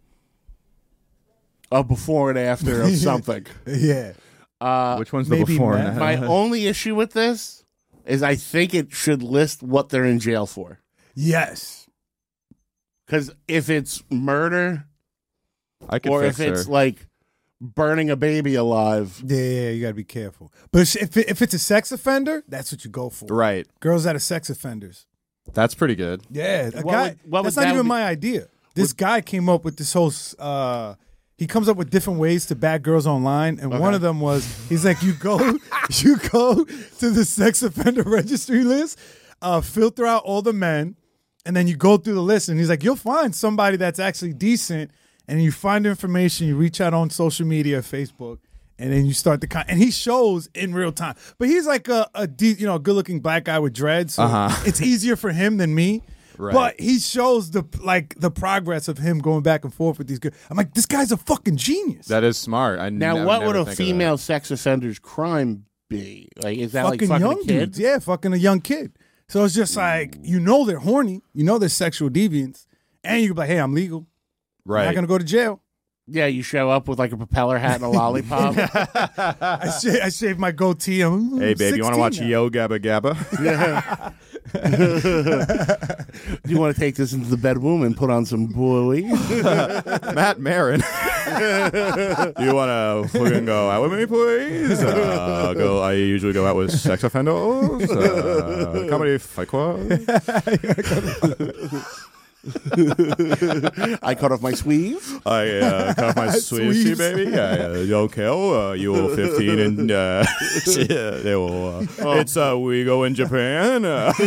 Speaker 5: a before and after of something.
Speaker 7: Yeah,
Speaker 6: Which one's the
Speaker 7: maybe
Speaker 6: before
Speaker 7: Matt.
Speaker 6: and
Speaker 5: My
Speaker 6: after?
Speaker 5: only issue with this is I think it should list what they're in jail for.
Speaker 7: yes.
Speaker 5: Because if it's murder
Speaker 6: I could
Speaker 5: or
Speaker 6: fix
Speaker 5: if it's
Speaker 6: her.
Speaker 5: like burning a baby alive,
Speaker 7: Yeah, you gotta be careful. But if it's a sex offender, that's what you go for.
Speaker 6: Right.
Speaker 7: Girls that are sex offenders.
Speaker 6: That's pretty good.
Speaker 7: Yeah,
Speaker 5: What would
Speaker 7: that's
Speaker 5: that
Speaker 7: not even
Speaker 5: be-
Speaker 7: my idea. This guy came up with this whole. He comes up with different ways to bag girls online, and one of them was he's like, you go to the sex offender registry list, filter out all the men, and then you go through the list, and he's like, you'll find somebody that's actually decent, and you find information, you reach out on social media, Facebook, and then you start the and he shows in real time. But he's like a good-looking black guy with dreads, so it's easier for him than me.
Speaker 6: Right.
Speaker 7: But he shows the progress of him going back and forth with these girls. I'm like, this guy's a fucking genius.
Speaker 6: That is smart.
Speaker 5: now what would a female sex offender's crime be? Like, is that
Speaker 7: fucking
Speaker 5: like fucking
Speaker 7: young
Speaker 5: a kid?
Speaker 7: dudes. Yeah, fucking a young kid. So it's just like, they're horny, they're sexual deviants, and you can be like, hey, I'm legal.
Speaker 6: Right.
Speaker 7: I'm not gonna go to jail.
Speaker 5: Yeah, you show up with like a propeller hat and a lollipop.
Speaker 7: I shave my goatee. I'm
Speaker 6: Hey, babe, you want to watch
Speaker 7: 16 now.
Speaker 6: Yo Gabba Gabba?
Speaker 5: Do you want to take this into the bedroom and put on some boy?
Speaker 6: Matt Marin. Do you want to fucking go out with me, please? I usually go out with sex offenders. Comedy Fight Club.
Speaker 5: I cut off my sleeve.
Speaker 6: I cut my sleeves, see, baby. Yo, Kel, you were 15 and they will. It's we go in Japan.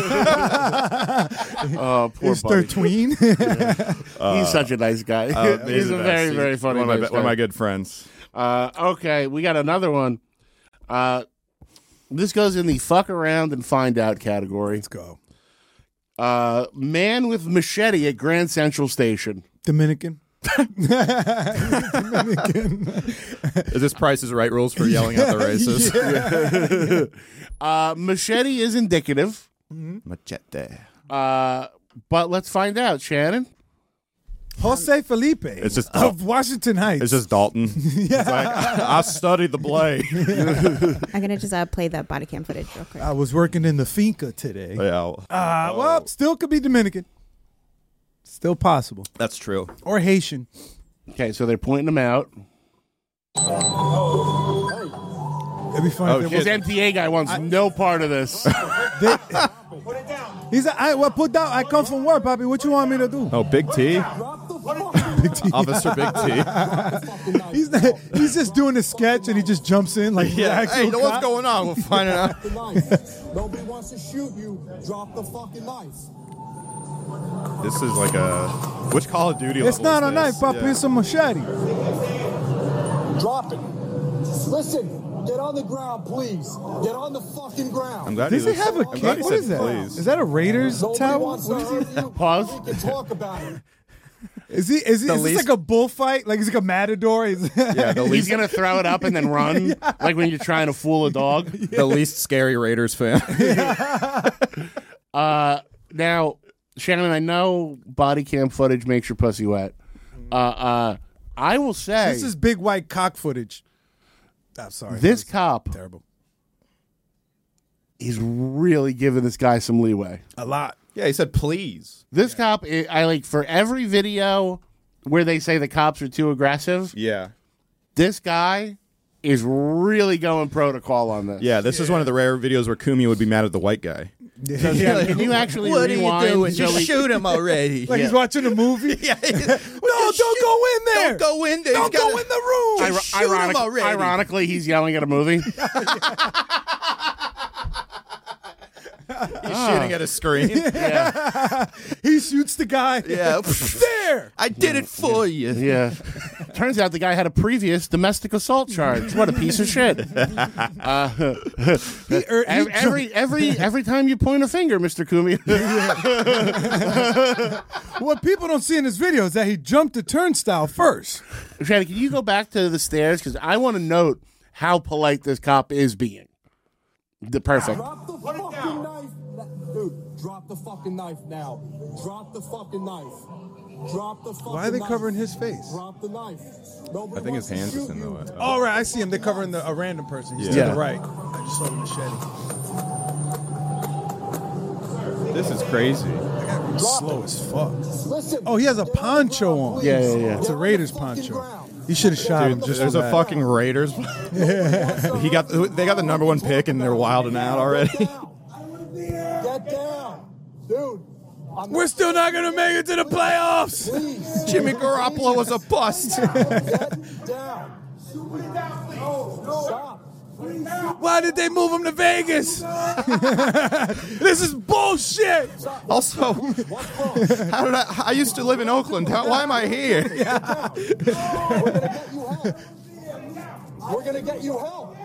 Speaker 5: Oh, poor
Speaker 7: He's
Speaker 5: buddy.
Speaker 7: 13.
Speaker 5: He's such a nice guy. He's a very, very funny
Speaker 6: one
Speaker 5: nice
Speaker 6: of my
Speaker 5: guy.
Speaker 6: good friends.
Speaker 5: Okay, we got another one. This goes in the fuck around and find out category.
Speaker 7: Let's go.
Speaker 5: Man with machete at Grand Central Station.
Speaker 7: Dominican.
Speaker 6: Is this Price is Right rules for yelling at the races?
Speaker 5: Machete is indicative.
Speaker 6: Machete.
Speaker 5: But let's find out, Shannon.
Speaker 7: Jose Felipe.
Speaker 6: It's just
Speaker 7: of Washington Heights.
Speaker 6: It's just Dalton. It's like, I studied the blade.
Speaker 8: I'm gonna just play that body cam footage real quick.
Speaker 7: I was working in the finca today.
Speaker 6: Yeah,
Speaker 7: Well, still could be Dominican. Still possible.
Speaker 6: that's true.
Speaker 7: Or Haitian.
Speaker 5: Okay, so they're pointing him out.
Speaker 7: It'd be funny if
Speaker 5: His
Speaker 7: it
Speaker 5: MTA guy wants no part of this.
Speaker 7: was. He's like, put down. I come from work, Bobby. What you want me to do?
Speaker 6: Oh, Big T?
Speaker 7: Big T.
Speaker 6: Officer Big T.
Speaker 7: He's just doing a sketch and he just jumps in like the actual
Speaker 6: Hey, what's
Speaker 7: cop.
Speaker 6: going on? We'll find it out.
Speaker 2: Nobody wants to shoot you. Drop the fucking knife.
Speaker 6: This is like a... Which Call of Duty
Speaker 7: It's
Speaker 6: level
Speaker 7: not a
Speaker 6: is
Speaker 7: knife,
Speaker 6: this?
Speaker 7: Papa.
Speaker 6: Yeah.
Speaker 7: It's a machete.
Speaker 2: Drop it. Listen, get on the ground, please. Get on the fucking ground.
Speaker 6: I'm glad
Speaker 7: Does
Speaker 6: he
Speaker 7: he have a
Speaker 6: I'm glad
Speaker 7: kid?
Speaker 6: he
Speaker 7: What
Speaker 6: said
Speaker 7: is that?
Speaker 6: please.
Speaker 7: Is that a Raiders
Speaker 2: Nobody
Speaker 7: towel?
Speaker 2: wants to
Speaker 7: What is
Speaker 2: hurt
Speaker 7: it?
Speaker 2: you.
Speaker 5: Pause.
Speaker 2: We can talk about it.
Speaker 7: Is this
Speaker 6: least-
Speaker 7: like a bullfight? Like, is it like a matador?
Speaker 6: Yeah, the
Speaker 5: He's
Speaker 6: least,
Speaker 5: gonna throw it up and then run, like when you're trying to fool a dog.
Speaker 6: the least scary Raiders fan.
Speaker 5: Now, Shannon, I know body cam footage makes your pussy wet. I will say
Speaker 7: This is big white cock footage. I'm sorry.
Speaker 5: this
Speaker 7: that was
Speaker 5: cop
Speaker 7: terrible.
Speaker 5: is really giving this guy some leeway.
Speaker 7: A lot.
Speaker 6: Yeah, he said please.
Speaker 5: This cop, I like for every video where they say the cops are too aggressive.
Speaker 6: Yeah.
Speaker 5: This guy is really going protocol on this.
Speaker 6: Yeah, this is one of the rare videos where Kumi would be mad at the white guy.
Speaker 5: Yeah, can you actually rewind? So we-
Speaker 6: shoot him already.
Speaker 7: Like he's watching a movie.
Speaker 6: yeah.
Speaker 7: No, don't go in there.
Speaker 6: Don't go in there.
Speaker 7: Don't go in the room.
Speaker 6: Shoot him already.
Speaker 5: Ironically, he's yelling at a movie.
Speaker 6: He's shooting at a screen.
Speaker 7: He shoots the guy.
Speaker 6: Yeah.
Speaker 7: There.
Speaker 6: I did it for you.
Speaker 5: Yeah. Turns out the guy had a previous domestic assault charge. What a piece of shit. Every time you point a finger, Mr. Kumi.
Speaker 7: What people don't see in this video is that he jumped the turnstile first.
Speaker 5: Shannon, can you go back to the stairs? Because I want to note how polite this cop is being. Perfect.
Speaker 2: Drop the fucking knife. Dude, drop the fucking knife now. Drop the fucking knife. Drop the fucking knife.
Speaker 7: Why are they covering his face?
Speaker 2: Drop the knife.
Speaker 6: I think his hands is in the way.
Speaker 7: All right, I see him. They're covering a random person. He's
Speaker 6: Yeah.
Speaker 7: to the right. I just saw the machete.
Speaker 6: This is crazy.
Speaker 7: That guy was slow as fuck.
Speaker 2: Listen.
Speaker 7: Oh, he has a poncho on.
Speaker 5: Yeah.
Speaker 7: It's a Raiders poncho. He should have shot him
Speaker 6: Dude,
Speaker 7: just
Speaker 6: there's
Speaker 7: for
Speaker 6: a
Speaker 7: that.
Speaker 6: fucking Raiders. They got the #1 pick and they're wilding out already.
Speaker 2: Get down. Dude.
Speaker 7: We're still not going to make it to the playoffs.
Speaker 2: Please.
Speaker 6: Jimmy Garoppolo was a bust.
Speaker 2: Get down. Stop.
Speaker 7: Why did they move him to Vegas? This is bullshit.
Speaker 6: Also, I used to live in Oakland. Why am I here?
Speaker 2: We're gonna get you help.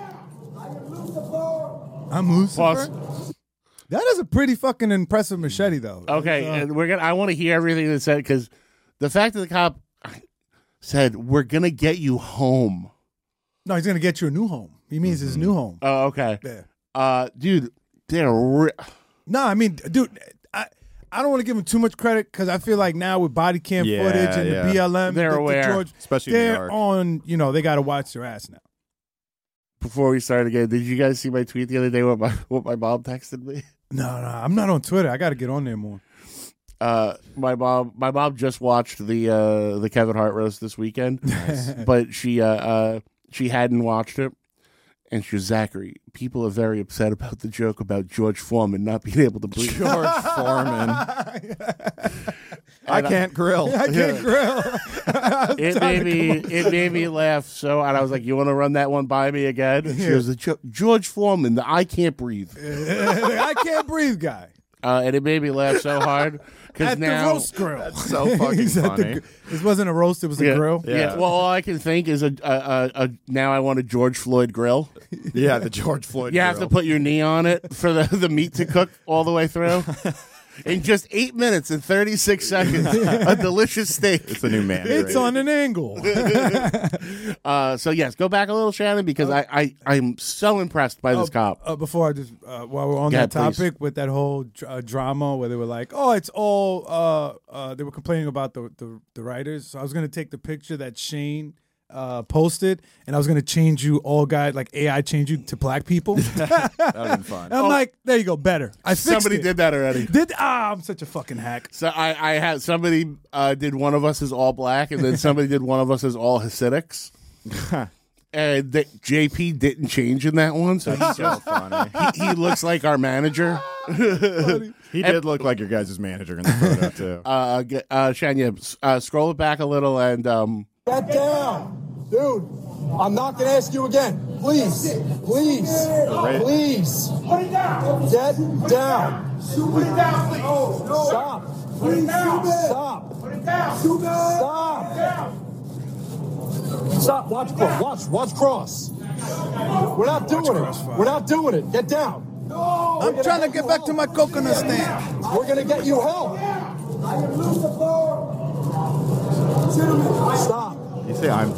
Speaker 7: I'm Lucifer.
Speaker 5: Pause.
Speaker 7: That is a pretty fucking impressive machete, though.
Speaker 5: Okay, and I want to hear everything that said, because the fact that the cop said, "We're gonna get you home."
Speaker 7: No, he's gonna get you a new home. He means his new home.
Speaker 5: Oh, okay.
Speaker 7: Yeah.
Speaker 5: Dude, they're
Speaker 7: No, I mean, dude, I don't want to give him too much credit because I feel like now with body cam
Speaker 6: Yeah,
Speaker 7: footage and
Speaker 6: yeah.
Speaker 7: the BLM,
Speaker 5: They're aware.
Speaker 6: Especially in New
Speaker 7: they're
Speaker 6: York.
Speaker 7: on. They got to watch their ass now.
Speaker 5: Before we start again, did you guys see my tweet the other day? What my mom texted me?
Speaker 7: No, I'm not on Twitter. I got to get on there more.
Speaker 5: My mom just watched the Kevin Hart roast this weekend, but she hadn't watched it, and she was, Zachary, people are very upset about the joke about George Foreman not being able to breathe.
Speaker 6: George Foreman. I can't grill.
Speaker 7: I can't grill.
Speaker 5: It made me laugh. So, and I was like, "You want to run that one by me again?" And she was George Foreman, the I can't breathe,
Speaker 7: I can't breathe guy.
Speaker 5: and it made me laugh so hard because
Speaker 7: At
Speaker 5: now
Speaker 7: the roast grill.
Speaker 6: So fucking
Speaker 7: He's at the
Speaker 6: funny.
Speaker 7: this wasn't a roast. It was a grill.
Speaker 5: Yeah. Well, all I can think is a now I want a George Floyd grill.
Speaker 6: Yeah, the George Floyd
Speaker 5: You have
Speaker 6: grill.
Speaker 5: to put your knee on it for the meat to cook all the way through. In just 8 minutes and 36 seconds, a delicious steak.
Speaker 6: It's the new man.
Speaker 7: It's on an angle.
Speaker 5: So yes, go back a little, Shannon, because I'm so impressed by this cop.
Speaker 7: Before I just while we're on
Speaker 5: Go
Speaker 7: that
Speaker 5: ahead, please.
Speaker 7: topic with that whole drama where they were like, "Oh, it's all," they were complaining about the writers. So I was gonna take the picture that Shane posted, and I was gonna change you all guys like AI change you to black people.
Speaker 6: That would have been fun.
Speaker 7: And I'm like, there you go, better. I fixed
Speaker 5: Somebody
Speaker 7: it.
Speaker 5: did that already.
Speaker 7: I'm such a fucking hack.
Speaker 5: So I had somebody did one of us as all black, and then somebody did one of us as all Hasidics. And JP didn't change in that one, so
Speaker 6: That's so funny.
Speaker 5: he looks like our manager.
Speaker 6: He did look like your guys' manager in the photo, too.
Speaker 5: Shania, scroll it back a little and
Speaker 2: Get down. Dude, I'm not going to ask you again. Please. Please. Please.
Speaker 9: Put it down.
Speaker 2: Get down.
Speaker 9: Put it down, please.
Speaker 2: Stop.
Speaker 9: Put it down.
Speaker 2: Stop.
Speaker 9: Put it down.
Speaker 2: Stop.
Speaker 9: Down.
Speaker 2: Stop. Watch cross. Watch cross. We're not doing it. We're not doing it. Get down.
Speaker 7: I'm trying to get back to my coconut stand.
Speaker 2: We're going to get you help. Gentlemen, stop.
Speaker 6: You say I'm.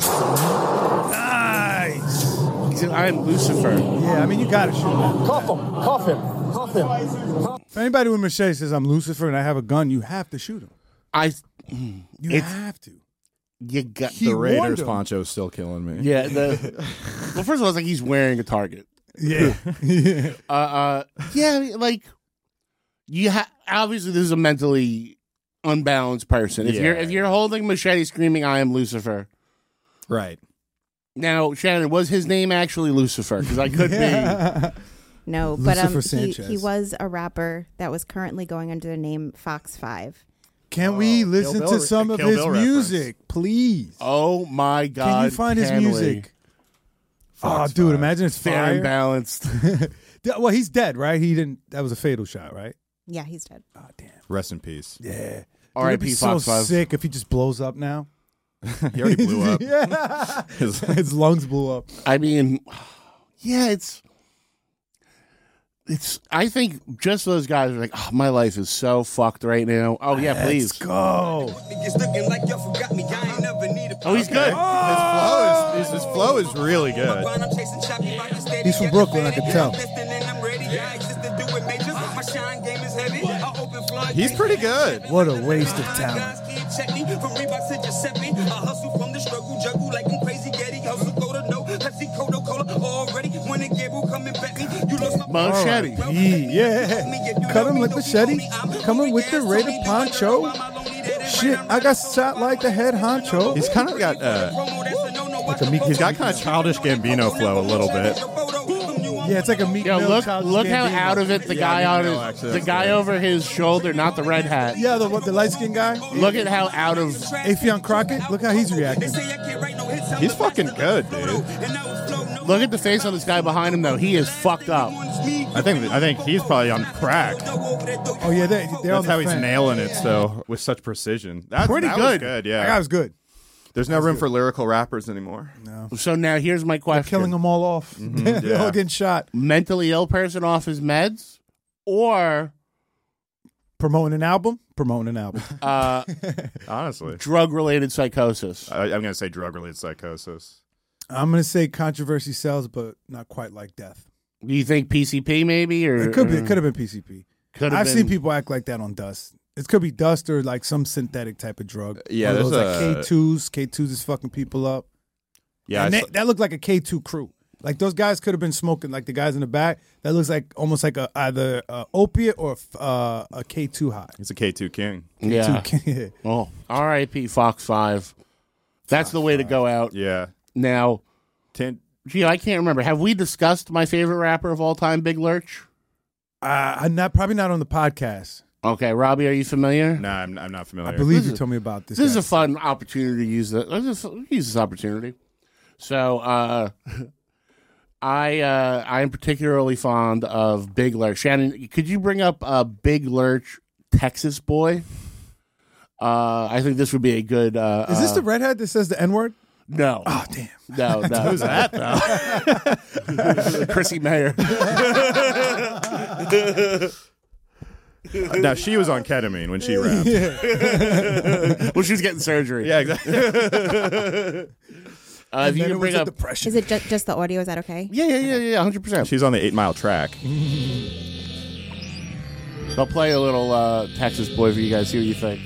Speaker 7: Nice.
Speaker 5: He said, I'm Lucifer.
Speaker 7: Yeah, I mean, you got to shoot him.
Speaker 2: Cuff him. Cuff him. Cuff him.
Speaker 7: If anybody with machete says I'm Lucifer and I have a gun, you have to shoot him. You have to.
Speaker 5: You got
Speaker 7: He
Speaker 6: The
Speaker 7: warned
Speaker 6: Raiders
Speaker 7: him.
Speaker 6: poncho's still killing me.
Speaker 5: yeah. Well, first of all, it's like he's wearing a target.
Speaker 7: Yeah. Yeah.
Speaker 5: Yeah, like obviously this is a mentally unbalanced person. If
Speaker 6: Yeah.
Speaker 5: you're holding machete screaming I am Lucifer.
Speaker 6: Right.
Speaker 5: Now, Shannon, was his name actually Lucifer? Because I could be.
Speaker 8: No, but
Speaker 7: Lucifer
Speaker 8: he
Speaker 7: Sanchez.
Speaker 8: was a rapper that was currently going under the name Fox 5.
Speaker 7: Can we listen
Speaker 6: Kill
Speaker 7: to
Speaker 6: Bill-
Speaker 7: some of
Speaker 6: Kill
Speaker 7: his
Speaker 6: Bill reference.
Speaker 7: music, please?
Speaker 5: Oh my God!
Speaker 7: Can you find his
Speaker 5: can we?
Speaker 7: music?
Speaker 6: Fox
Speaker 7: Oh, dude,
Speaker 6: 5.
Speaker 7: imagine it's
Speaker 5: Fair and
Speaker 7: fire.
Speaker 5: balanced.
Speaker 7: Well, he's dead, right? He didn't. That was a fatal shot, right?
Speaker 8: Yeah, he's dead.
Speaker 7: Oh, damn.
Speaker 6: Rest in peace.
Speaker 7: Yeah. Dude, it'd
Speaker 5: R.I.P.
Speaker 7: be so
Speaker 5: Fox 5.
Speaker 7: sick if he just blows up now.
Speaker 6: He already blew up.
Speaker 7: Yeah. His lungs blew up.
Speaker 5: I mean, yeah, it's. I think just those guys are like, oh, my life is so fucked right now. Oh yeah,
Speaker 7: Let's
Speaker 5: please.
Speaker 7: go.
Speaker 5: Oh, he's good.
Speaker 6: His flow is really good.
Speaker 7: He's from Brooklyn, I can tell.
Speaker 6: He's pretty good.
Speaker 7: What a waste of talent.
Speaker 5: Machete.
Speaker 7: Yeah. Cut him with machete. Coming with the Raider poncho. Shit, I got shot like the head honcho.
Speaker 6: He's kind of got
Speaker 7: like a Meek.
Speaker 6: he's got kind of childish Gambino flow a little bit.
Speaker 7: Yeah, it's like a Meek
Speaker 5: Yo,
Speaker 7: Mill.
Speaker 5: look
Speaker 7: Childish
Speaker 5: how
Speaker 7: Gambino.
Speaker 5: out of it the
Speaker 6: Yeah,
Speaker 5: guy
Speaker 6: Meek
Speaker 5: on
Speaker 6: Mill,
Speaker 5: his,
Speaker 6: actually,
Speaker 5: the
Speaker 6: that's
Speaker 5: guy
Speaker 6: good.
Speaker 5: over his shoulder, not the red hat.
Speaker 7: Yeah, the light skinned guy.
Speaker 5: Look at how out of.
Speaker 7: Affion Crockett. Look how he's reacting.
Speaker 6: He's fucking good, dude.
Speaker 5: Look at the face on this guy behind him, though. He is fucked up.
Speaker 6: I think he's probably on crack.
Speaker 7: Oh yeah, they're on
Speaker 6: That's
Speaker 7: the
Speaker 6: how he's
Speaker 7: fence.
Speaker 6: nailing it. So with such precision, that
Speaker 5: Pretty
Speaker 6: was
Speaker 5: good.
Speaker 6: good.
Speaker 7: That
Speaker 6: Yeah,
Speaker 7: guy was good.
Speaker 6: there's no room for lyrical rappers anymore.
Speaker 5: So now here's my question:
Speaker 7: Killing them all off. They're all
Speaker 6: yeah.
Speaker 7: getting shot.
Speaker 5: mentally ill person off his meds, or
Speaker 7: Promoting an album. Promoting an album.
Speaker 6: Honestly,
Speaker 5: drug-related psychosis?
Speaker 6: I'm gonna say drug-related psychosis.
Speaker 7: I'm gonna say controversy sells, but not quite like death.
Speaker 5: Do you think PCP maybe, or
Speaker 7: It could be. It could have been PCP.
Speaker 5: Could have
Speaker 7: I've
Speaker 5: been.
Speaker 7: seen people act like that on dust. It could be dust or like some synthetic type of drug.
Speaker 6: Yeah,
Speaker 7: One of
Speaker 6: there's
Speaker 7: those, like
Speaker 6: a-
Speaker 7: K2s. K2s is fucking people up.
Speaker 6: Yeah,
Speaker 7: and
Speaker 6: I saw-
Speaker 7: that looked like a K2 crew. Like those guys could have been smoking. Like the guys in the back. That looks like almost like either a opiate or a K2 high.
Speaker 6: he's a K2 king.
Speaker 5: Yeah.
Speaker 7: K2.
Speaker 5: Oh, R.I.P. Fox 5. That's the way to go out.
Speaker 6: Yeah,
Speaker 5: Now,
Speaker 6: Tin-
Speaker 5: gee, I can't remember. Have we discussed my favorite rapper of all time, Big Lurch?
Speaker 7: I'm not probably not on the podcast.
Speaker 5: Okay, Robbie, are you familiar?
Speaker 6: No, I'm not familiar.
Speaker 7: I believe
Speaker 5: This
Speaker 7: you
Speaker 5: is-
Speaker 7: told me about this.
Speaker 5: This is
Speaker 7: guy.
Speaker 5: a fun opportunity to use that. Let's just use this opportunity. So, I'm particularly fond of Big Lurch. Shannon, could you bring up Big Lurch, Texas Boy? I think this would be a good.
Speaker 7: Is this the redhead that says the N word?
Speaker 5: No.
Speaker 7: Oh damn!
Speaker 5: No. Who's that though? Chrissy Mayer.
Speaker 6: Now she was on ketamine when she rapped.
Speaker 5: Well, she was getting surgery.
Speaker 6: Yeah, exactly.
Speaker 5: If you
Speaker 7: Then
Speaker 5: can
Speaker 7: it
Speaker 5: bring
Speaker 7: was
Speaker 5: up.
Speaker 7: a depression.
Speaker 8: Is it just the audio? Is that okay?
Speaker 5: Yeah, 100%.
Speaker 6: She's on the 8 Mile track.
Speaker 5: I'll play a little Texas Boy for you guys. See what you think.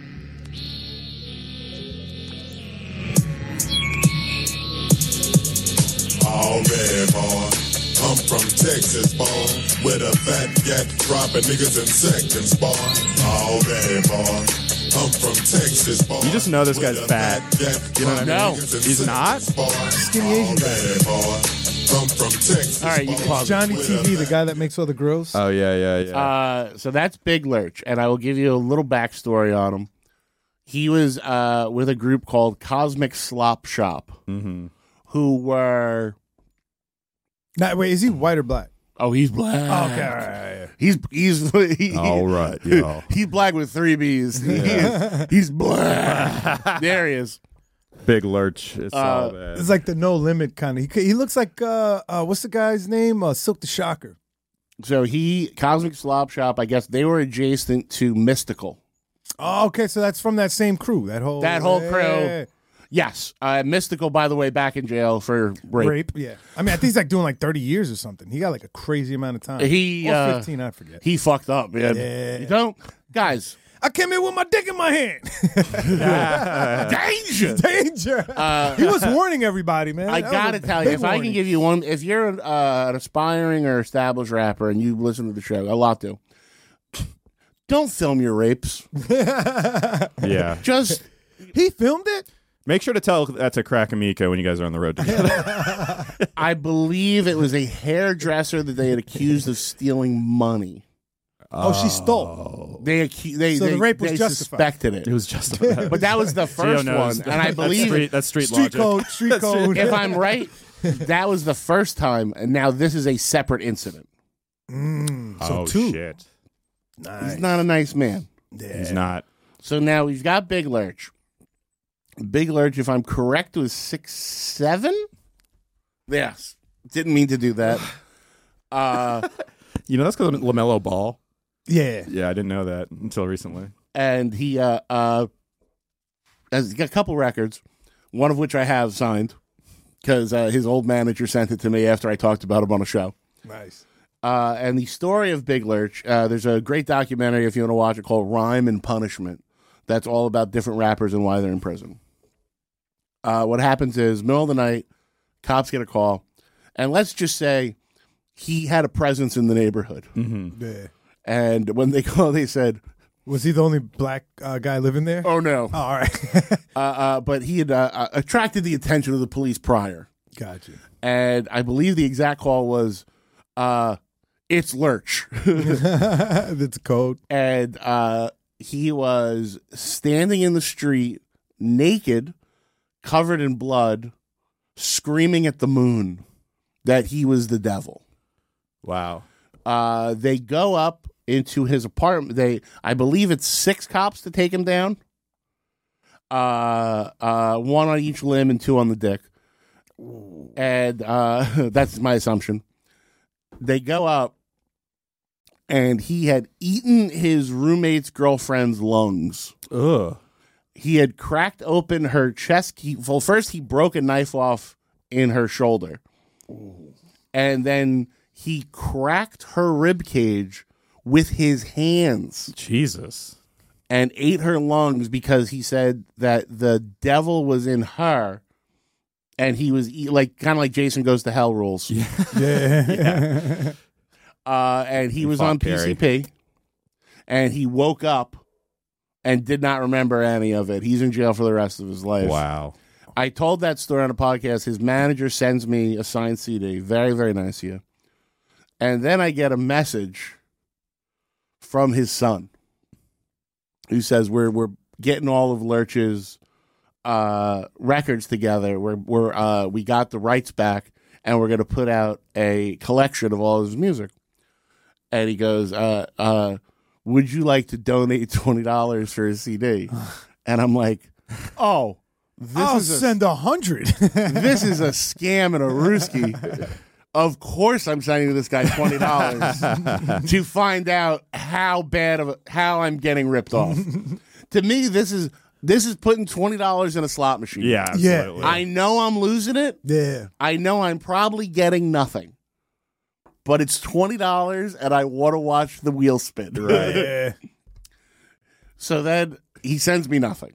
Speaker 10: Already born. I'm from Texas, born with a fat yak, dropping niggas in seconds, born. Already born. I'm from Texas, born.
Speaker 6: You just know this guy's
Speaker 10: with a
Speaker 6: fat.
Speaker 10: yak,
Speaker 6: You know what I mean?
Speaker 5: No.
Speaker 6: He's not?
Speaker 7: Skinny Asian guy.
Speaker 10: Already born. I'm from Texas.
Speaker 5: All right, you can pause.
Speaker 7: Johnny TV, the guy that makes all the grills.
Speaker 6: Oh yeah.
Speaker 5: So that's Big Lurch, and I will give you a little backstory on him. He was with a group called Cosmic Slop Shop, who were
Speaker 7: Wait, is he white or black?
Speaker 5: oh, he's black.
Speaker 7: Oh, okay, all right.
Speaker 5: He's
Speaker 6: All right, yo.
Speaker 5: he's black with 3 B's. He's black. There he is.
Speaker 6: Big Lurch. It's all bad.
Speaker 7: It's like the No Limit kind of. He looks like what's the guy's name? Silk the Shocker.
Speaker 5: So Cosmic Slop Shop. I guess they were adjacent to Mystical.
Speaker 7: Oh, okay, so that's from that same crew. That whole
Speaker 5: crew. Yes. Mystical, by the way, back in jail for rape.
Speaker 7: Yeah. I mean, I think he's like doing like 30 years or something. He got like a crazy amount of time.
Speaker 5: He
Speaker 7: or 15, I forget.
Speaker 5: He fucked up, man.
Speaker 7: Yeah.
Speaker 5: You don't, guys.
Speaker 7: I came in with my dick in my hand.
Speaker 5: Danger.
Speaker 7: He was warning everybody, man.
Speaker 5: I gotta tell you, if I can give you one, if you're an aspiring or established rapper and you listen to the show, a lot do. Don't film your rapes.
Speaker 6: Yeah.
Speaker 5: Just
Speaker 7: he filmed it.
Speaker 6: Make sure to tell that to Crack Amico when you guys are on the road together.
Speaker 5: I believe it was a hairdresser that they had accused of stealing money.
Speaker 7: Oh, she stole.
Speaker 5: The
Speaker 7: rape was
Speaker 5: they
Speaker 7: justified.
Speaker 5: suspected it.
Speaker 6: It was justified.
Speaker 5: But that was the first one, and I believe
Speaker 6: that's street
Speaker 7: Street
Speaker 6: logic.
Speaker 7: code.
Speaker 5: if I'm right, that was the first time, and now this is a separate incident.
Speaker 7: So two.
Speaker 6: Shit.
Speaker 7: Nice.
Speaker 5: He's not a nice man.
Speaker 7: Yeah.
Speaker 6: He's not.
Speaker 5: So now we've got Big Lurch. Big Lurch, if I'm correct, was 6'7". Yes, didn't mean to do that.
Speaker 6: You know, that's because of LaMelo Ball.
Speaker 7: Yeah.
Speaker 6: Yeah, I didn't know that until recently.
Speaker 5: And he has got a couple records, one of which I have signed because his old manager sent it to me after I talked about him on a show.
Speaker 7: Nice.
Speaker 5: And the story of Big Lurch, there's a great documentary, if you want to watch it, called Rhyme and Punishment. That's all about different rappers and why they're in prison. What happens is, middle of the night, cops get a call, and let's just say he had a presence in the neighborhood.
Speaker 6: Mm-hmm.
Speaker 7: Yeah.
Speaker 5: And when they called, they said,
Speaker 7: Was he the only black guy living there?
Speaker 5: oh, no.
Speaker 7: Oh, all right.
Speaker 5: But he had attracted the attention of the police prior.
Speaker 7: Gotcha.
Speaker 5: And I believe the exact call was, it's Lurch.
Speaker 7: That's a code.
Speaker 5: And he was standing in the street, naked, covered in blood, screaming at the moon that he was the devil.
Speaker 6: Wow.
Speaker 5: They go up into his apartment. I believe it's 6 cops to take him down. 1 on each limb and 2 on the dick. And that's my assumption. They go up, and he had eaten his roommate's girlfriend's lungs.
Speaker 6: Ugh.
Speaker 5: He had cracked open her chest. First he broke a knife off in her shoulder. And then he cracked her rib cage with his hands.
Speaker 6: Jesus.
Speaker 5: And ate her lungs because he said that the devil was in her. And he was kind of like Jason Goes to Hell rules.
Speaker 7: Yeah.
Speaker 5: And he was on
Speaker 6: Perry.
Speaker 5: PCP. And he woke up and did not remember any of it. He's in jail for the rest of his life.
Speaker 6: Wow.
Speaker 5: I told that story on a podcast. His manager sends me a signed CD. Very, very nice of you. And then I get a message from his son who says, we're getting all of Lurch's records together. We got the rights back, and we're going to put out a collection of all his music. And he goes, would you like to donate $20 for his CD? And I'm like, oh,
Speaker 7: I'll send 100.
Speaker 5: This is a scam and a rooski. Of course I'm sending this guy $20 to find out how I'm getting ripped off. To me, this is putting $20 in a slot machine.
Speaker 6: Yeah, absolutely.
Speaker 5: I know I'm losing it.
Speaker 7: Yeah.
Speaker 5: I know I'm probably getting nothing. But it's $20, and I want to watch the wheel spin.
Speaker 6: Right.
Speaker 7: Yeah.
Speaker 5: So then he sends me nothing.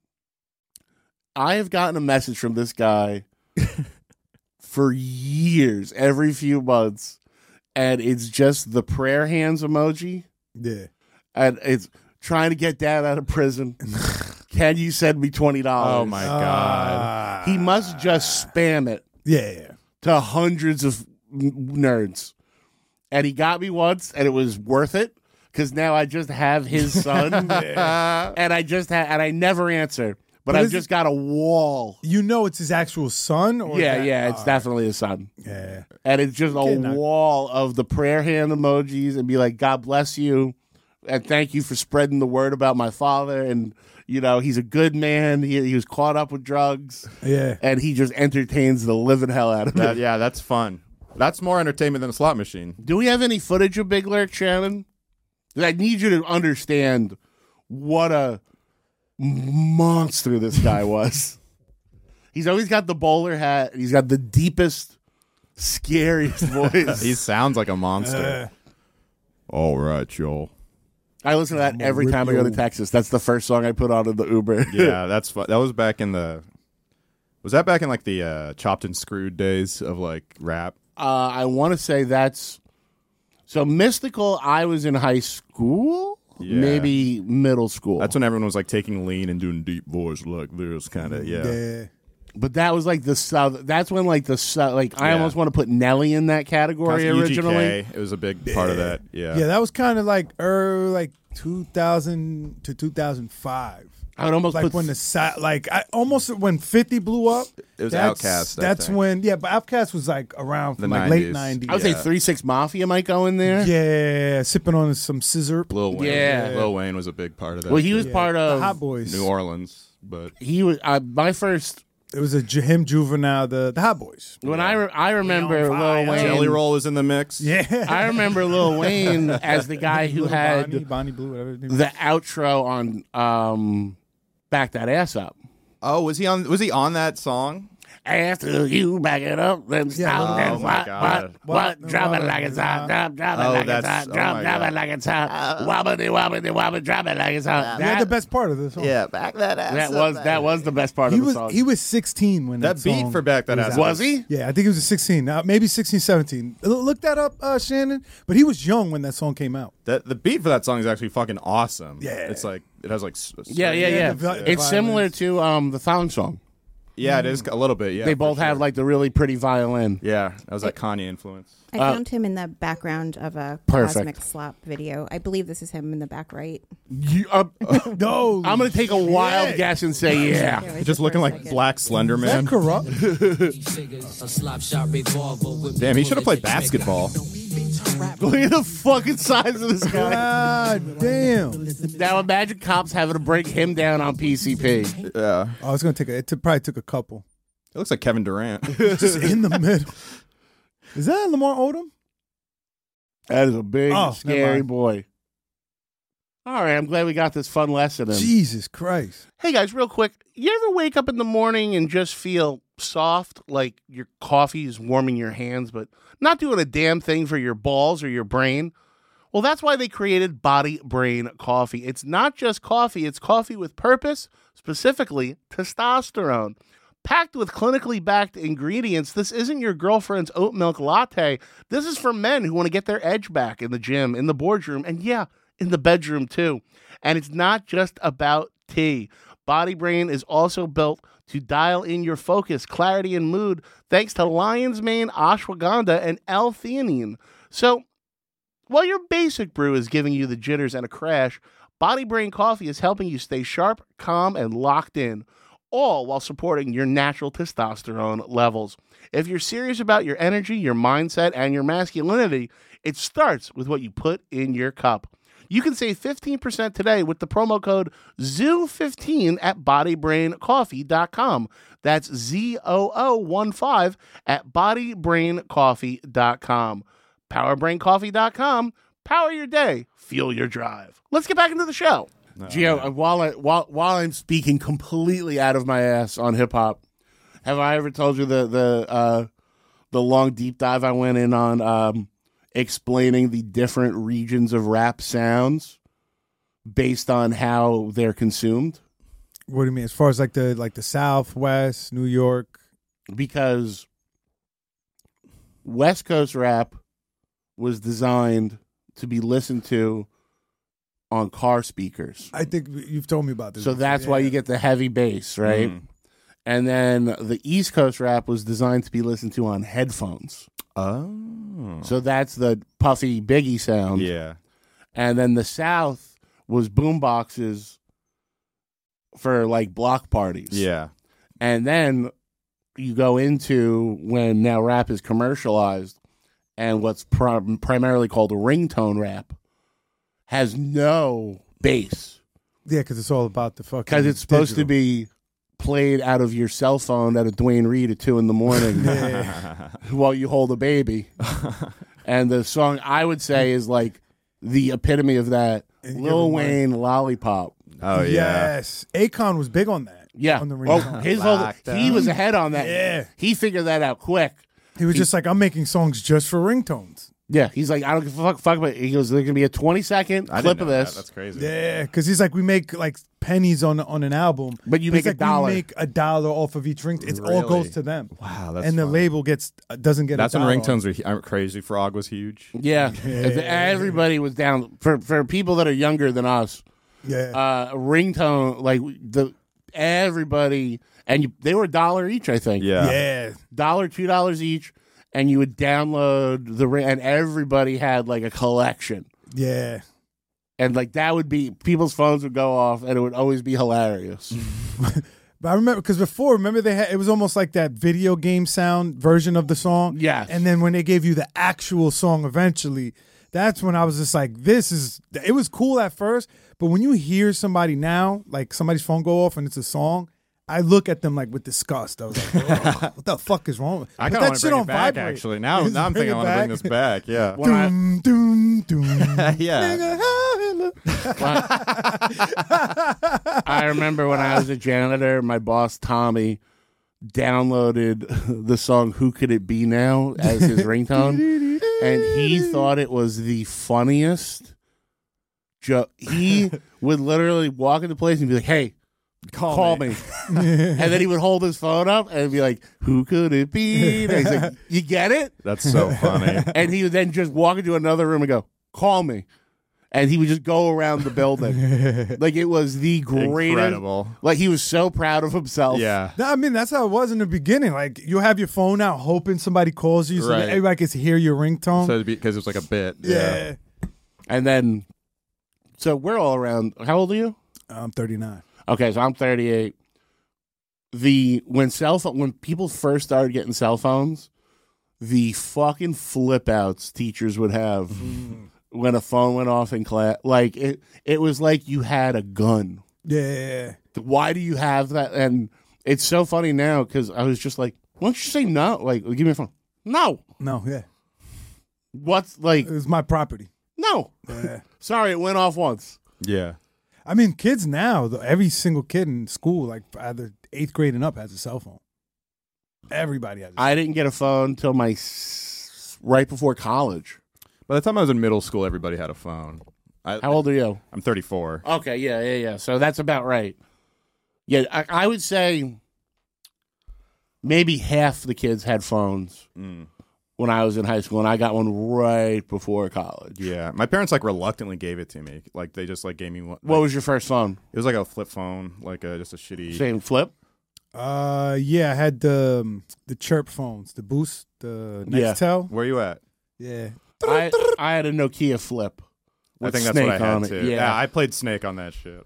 Speaker 5: I have gotten a message from this guy for years, every few months, and it's just the prayer hands emoji.
Speaker 7: Yeah.
Speaker 5: And it's trying to get dad out of prison. Can you send me $20?
Speaker 6: Oh, my God.
Speaker 5: He must just spam it
Speaker 7: Yeah.
Speaker 5: to hundreds of nerds. And he got me once, and it was worth it because now I just have his son, and I never answer, but I've just got a wall.
Speaker 7: You know it's his actual son? Or
Speaker 5: Yeah, it's definitely his son.
Speaker 7: Yeah.
Speaker 5: And it's just a wall of the prayer hand emojis and be like, God bless you, and thank you for spreading the word about my father, and he's a good man. He was caught up with drugs.
Speaker 7: Yeah.
Speaker 5: And he just entertains the living hell out of it.
Speaker 6: Yeah, that's fun. That's more entertainment than a slot machine.
Speaker 5: Do we have any footage of Big Lurch, Shannon? I need you to understand what a monster this guy was. He's always got the bowler hat. He's got the deepest, scariest voice.
Speaker 6: He sounds like a monster. All right, y'all.
Speaker 5: I listen to that every time I go to Texas. That's the first song I put on in the Uber.
Speaker 6: Yeah, that's fun. That was back in the. Was that back in like the Chopped and Screwed days of like rap?
Speaker 5: I want to say that's. So Mystical, I was in high school, maybe middle school.
Speaker 6: That's when everyone was like taking lean and doing deep voice like this, kind of. Yeah.
Speaker 5: But that was like the South. That's when like the South. Like I almost want to put Nelly in that category originally.
Speaker 6: UGK, it was a big part of that. Yeah.
Speaker 7: Yeah, that was kind of like 2000 to 2005.
Speaker 5: I would almost
Speaker 7: like
Speaker 5: put
Speaker 7: when when 50 blew up.
Speaker 6: It was Outkast.
Speaker 7: That's when, but Outkast was like around from like
Speaker 6: 90s.
Speaker 7: late 90s.
Speaker 5: I would say 3 6 Mafia might go in there.
Speaker 7: Yeah, sipping on some scissor.
Speaker 6: Lil Wayne.
Speaker 5: Yeah.
Speaker 6: Lil Wayne was a big part of that.
Speaker 5: Well, he was part of
Speaker 7: the Hot Boys,
Speaker 6: New Orleans, but
Speaker 5: he was my first.
Speaker 7: It was him, Juvenile, the Hot Boys.
Speaker 5: When I remember Lil Wayne.
Speaker 6: Jelly Roll was in the mix.
Speaker 7: Yeah,
Speaker 5: I remember Lil Wayne as the guy who had
Speaker 7: Bonnie Blue, whatever.
Speaker 5: the outro on Back That Ass Up.
Speaker 6: Oh, was he on that song?
Speaker 5: After you back it up, then stop.
Speaker 6: Oh, my God.
Speaker 5: What? Drop it like it's hot. Drop it like it's hot. Drop it like it's hot. Wobbity, drop it like it's hot.
Speaker 7: That's the best part of the song.
Speaker 6: Yeah, back that ass.
Speaker 5: That was the best part of the song.
Speaker 7: He was 16 when that
Speaker 6: beat
Speaker 7: song
Speaker 6: for Back That Ass.
Speaker 5: Was he?
Speaker 7: Yeah, I think he was 16. Maybe 16, 17. Look that up, Shannon. But he was young when that song came out.
Speaker 6: The beat for that song is actually fucking awesome.
Speaker 7: Yeah.
Speaker 6: It's like it has like
Speaker 5: Yeah. It's similar to the Thong Song.
Speaker 6: Yeah, it is a little bit. Yeah,
Speaker 5: They both have like the really pretty violin.
Speaker 6: Yeah, that was like Kanye influence.
Speaker 8: I found him in the background of a Cosmic Slop video. I believe this is him in the back right.
Speaker 7: No,
Speaker 5: I'm gonna take a wild guess and say yeah.
Speaker 6: Just looking like Black Slender
Speaker 7: Is
Speaker 6: Man.
Speaker 7: that corrupt?
Speaker 6: Damn, he should have played basketball.
Speaker 5: Look at the fucking size of this guy.
Speaker 7: God damn.
Speaker 5: Now imagine cops having to break him down on PCP.
Speaker 6: Yeah,
Speaker 7: Oh, it's gonna take probably took a couple.
Speaker 6: it looks like Kevin Durant.
Speaker 7: Just in the middle. Is that Lamar Odom?
Speaker 5: That is a big,
Speaker 7: never
Speaker 5: scary
Speaker 7: mind.
Speaker 5: boy. All right, I'm glad we got this fun lesson in.
Speaker 7: Jesus Christ.
Speaker 5: Hey guys, real quick, you ever wake up in the morning and just feel soft, like your coffee is warming your hands, but not doing a damn thing for your balls or your brain? Well, that's why they created Body Brain Coffee. It's not just coffee, it's coffee with purpose, specifically testosterone. Packed with clinically backed ingredients, this isn't your girlfriend's oat milk latte. This is for men who want to get their edge back in the gym, in the boardroom, and yeah, in the bedroom too. And it's not just about tea. Body Brain is also built to dial in your focus, clarity, and mood thanks to lion's mane, ashwagandha, and L-theanine. So, while your basic brew is giving you the jitters and a crash, Body Brain Coffee is helping you stay sharp, calm, and locked in, all while supporting your natural testosterone levels. If you're serious about your energy, your mindset, and your masculinity, it starts with what you put in your cup. You can save 15% today with the promo code ZOO15 at bodybraincoffee.com. That's ZOO15 at bodybraincoffee.com. Powerbraincoffee.com. Power your day. Fuel your drive. Let's get back into the show. Gio, while I'm speaking completely out of my ass on hip hop, have I ever told you the long deep dive I went in on explaining the different regions of rap sounds based on how they're consumed?
Speaker 7: What do you mean? As far as like the Southwest, New York?
Speaker 5: Because West Coast rap was designed to be listened to on car speakers.
Speaker 7: I think you've told me about this.
Speaker 5: So that's why you get the heavy bass, right? And then the East Coast rap was designed to be listened to on headphones.
Speaker 6: Oh.
Speaker 5: So that's the puffy Biggie sound.
Speaker 6: Yeah.
Speaker 5: And then the South was boomboxes for like block parties.
Speaker 6: Yeah.
Speaker 5: And then you go into when now rap is commercialized and what's primarily called a ringtone rap has no bass.
Speaker 7: Yeah, because it's all about the fucking.
Speaker 5: Because it's supposed to be played out of your cell phone at a Dwayne Reed at 2 a.m. while you hold a baby. And the song I would say is like the epitome of that.
Speaker 7: And give
Speaker 5: Lil
Speaker 7: him money.
Speaker 5: Wayne, Lollipop.
Speaker 6: Oh yeah.
Speaker 7: Yes. Akon was big on that.
Speaker 5: Yeah.
Speaker 7: On the
Speaker 5: Oh,
Speaker 7: ringtone.
Speaker 5: his whole
Speaker 6: Lockdown.
Speaker 5: he was ahead on that.
Speaker 7: Yeah.
Speaker 5: He figured that out quick.
Speaker 7: He was just like, I'm making songs just for ringtones.
Speaker 5: Yeah, he's like, I don't give a fuck about it. He goes, there's gonna be a 20-second
Speaker 6: I
Speaker 5: clip
Speaker 6: didn't
Speaker 5: of
Speaker 6: know that.
Speaker 5: this.
Speaker 6: That's crazy.
Speaker 7: Yeah, because he's like, we make like pennies on an album,
Speaker 5: But you
Speaker 7: he's
Speaker 5: make
Speaker 7: like,
Speaker 5: $1.
Speaker 7: We make $1 off of each ringtone. It all
Speaker 6: Really?
Speaker 7: goes to them.
Speaker 6: Wow, that's
Speaker 7: and the
Speaker 6: funny.
Speaker 7: label doesn't get.
Speaker 6: That's
Speaker 7: $1
Speaker 6: when ringtones were Crazy Frog was huge.
Speaker 5: Yeah, everybody was down for people that are younger than us.
Speaker 7: Yeah,
Speaker 5: Ringtone like everybody, and they were $1 each, I think.
Speaker 6: Yeah.
Speaker 7: yeah.
Speaker 5: $1, $2 each, and you would download and everybody had like a collection,
Speaker 7: Yeah.
Speaker 5: and like that would be people's phones would go off, and it would always be hilarious.
Speaker 7: But I remember because remember they had it was almost like that video game sound version of the song.
Speaker 5: Yes.
Speaker 7: And then when they gave you the actual song eventually, that's when I was just like, it was cool at first, but when you hear somebody now, like somebody's phone go off and it's a song, I look at them like with disgust. I was like, "Ugh, what the fuck is wrong?
Speaker 6: I
Speaker 7: Put
Speaker 6: kind of want to bring it back. Actually, now
Speaker 7: Just
Speaker 6: I'm
Speaker 7: bring
Speaker 6: thinking I
Speaker 7: it
Speaker 6: want to bring
Speaker 7: back.
Speaker 6: this back. Yeah.
Speaker 5: When I-
Speaker 7: Doom, doom, doom.
Speaker 6: Yeah.
Speaker 7: Nigga, how it look.
Speaker 5: I remember when I was a janitor, my boss Tommy downloaded the song "Who Could It Be Now" as his ringtone, and he thought it was the funniest joke. He would literally walk into place and be like, "Hey, call me," and then he would hold his phone up and be like, "Who could it be?" And he's like, "You get it?"
Speaker 6: That's so funny.
Speaker 5: And he would then just walk into another room and go, "Call me." And he would just go around the building. Like it was the greatest.
Speaker 6: Incredible.
Speaker 5: Like he was so proud of himself.
Speaker 6: Yeah.
Speaker 7: No, I mean, that's how it was in the beginning. Like, you have your phone out hoping somebody calls you so that
Speaker 6: Right.
Speaker 7: everybody can hear your ringtone.
Speaker 6: So because it was like a bit.
Speaker 7: yeah.
Speaker 5: And then, so we're all around. How old are you?
Speaker 7: I'm 39.
Speaker 5: Okay, so I'm 38. When people first started getting cell phones, the fucking flip outs teachers would have when a phone went off in class, like it was like you had a gun.
Speaker 7: Yeah.
Speaker 5: Why do you have that? And it's so funny now because I was just like, why don't you say no? Like, give me a phone. No.
Speaker 7: No, yeah.
Speaker 5: What's like?
Speaker 7: It was my property.
Speaker 5: No.
Speaker 7: Yeah.
Speaker 5: Sorry, it went off once.
Speaker 6: Yeah.
Speaker 7: I mean, kids now, every single kid in school, like either 8th grade and up, has a cell phone. Everybody has a cell
Speaker 5: I didn't get a phone till right before college.
Speaker 6: By the time I was in middle school, everybody had a phone.
Speaker 5: How old are you?
Speaker 6: I'm 34.
Speaker 5: Okay, yeah. So that's about right. Yeah, I would say maybe half the kids had phones when I was in high school, and I got one right before college.
Speaker 6: Yeah. My parents like reluctantly gave it to me. Like they just like gave me one.
Speaker 5: What was your first phone?
Speaker 6: It was like a flip phone, like just a shitty.
Speaker 5: Same flip?
Speaker 7: Yeah, I had the chirp phones, the Boost, the Nextel.
Speaker 6: Where you at?
Speaker 7: Yeah.
Speaker 5: I had a Nokia flip.
Speaker 6: I
Speaker 5: with
Speaker 6: think that's what I
Speaker 5: Snake on
Speaker 6: had
Speaker 5: it.
Speaker 6: too.
Speaker 5: Yeah.
Speaker 6: I played Snake on that shit.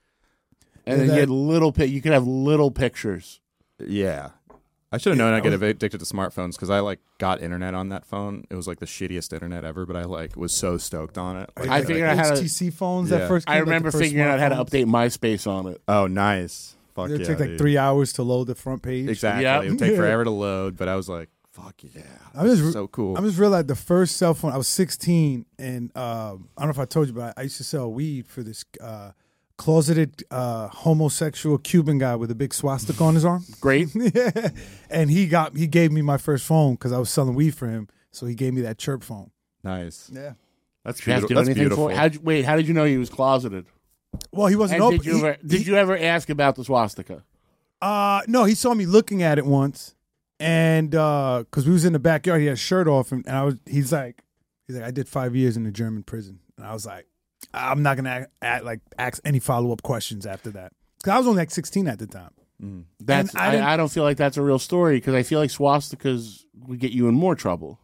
Speaker 5: And then
Speaker 7: that-
Speaker 5: you had you could have little pictures.
Speaker 6: Yeah. I should have known I'd get addicted to smartphones because I like got internet on that phone. It was like the shittiest internet ever, but I like was so stoked on it. Like,
Speaker 5: I figured I had a-
Speaker 7: HTC phones
Speaker 6: Yeah.
Speaker 7: that first came,
Speaker 5: I
Speaker 7: like, the
Speaker 5: remember
Speaker 7: first
Speaker 5: figuring out how to
Speaker 7: smartphones.
Speaker 5: update MySpace on it.
Speaker 6: Oh, nice. Fuck
Speaker 7: It
Speaker 6: yeah.
Speaker 7: took like
Speaker 6: dude.
Speaker 7: 3 hours to load the front page.
Speaker 6: Exactly.
Speaker 5: Yep.
Speaker 6: It would take forever to load, but I was like, fuck yeah.
Speaker 7: I was
Speaker 6: so cool.
Speaker 7: I just realized the first cell phone. I was 16, and I don't know if I told you, but I used to sell weed for this closeted homosexual Cuban guy with a big swastika on his arm.
Speaker 5: Great.
Speaker 7: Yeah, and he gave me my first phone because I was selling weed for him. So he gave me that chirp phone.
Speaker 6: Nice.
Speaker 7: Yeah.
Speaker 6: That's
Speaker 5: Did you have to
Speaker 6: beautiful.
Speaker 5: do
Speaker 6: That's
Speaker 5: anything
Speaker 6: beautiful.
Speaker 5: for it? How did you know he was closeted?
Speaker 7: Well, he wasn't
Speaker 5: And
Speaker 7: open.
Speaker 5: did you ever ask about the swastika?
Speaker 7: No, he saw me looking at it once, and because we was in the backyard, he had a shirt off, and he's like, I did 5 years in a German prison, and I was like, I'm not gonna ask any follow up questions after that, because I was only like 16 at the time.
Speaker 5: That's
Speaker 7: And I didn't-
Speaker 5: I don't feel like that's a real story because I feel like swastikas would get you in more trouble.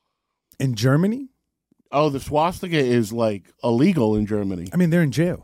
Speaker 7: In Germany,
Speaker 5: Oh, the swastika is like illegal in Germany.
Speaker 7: I mean, they're in jail.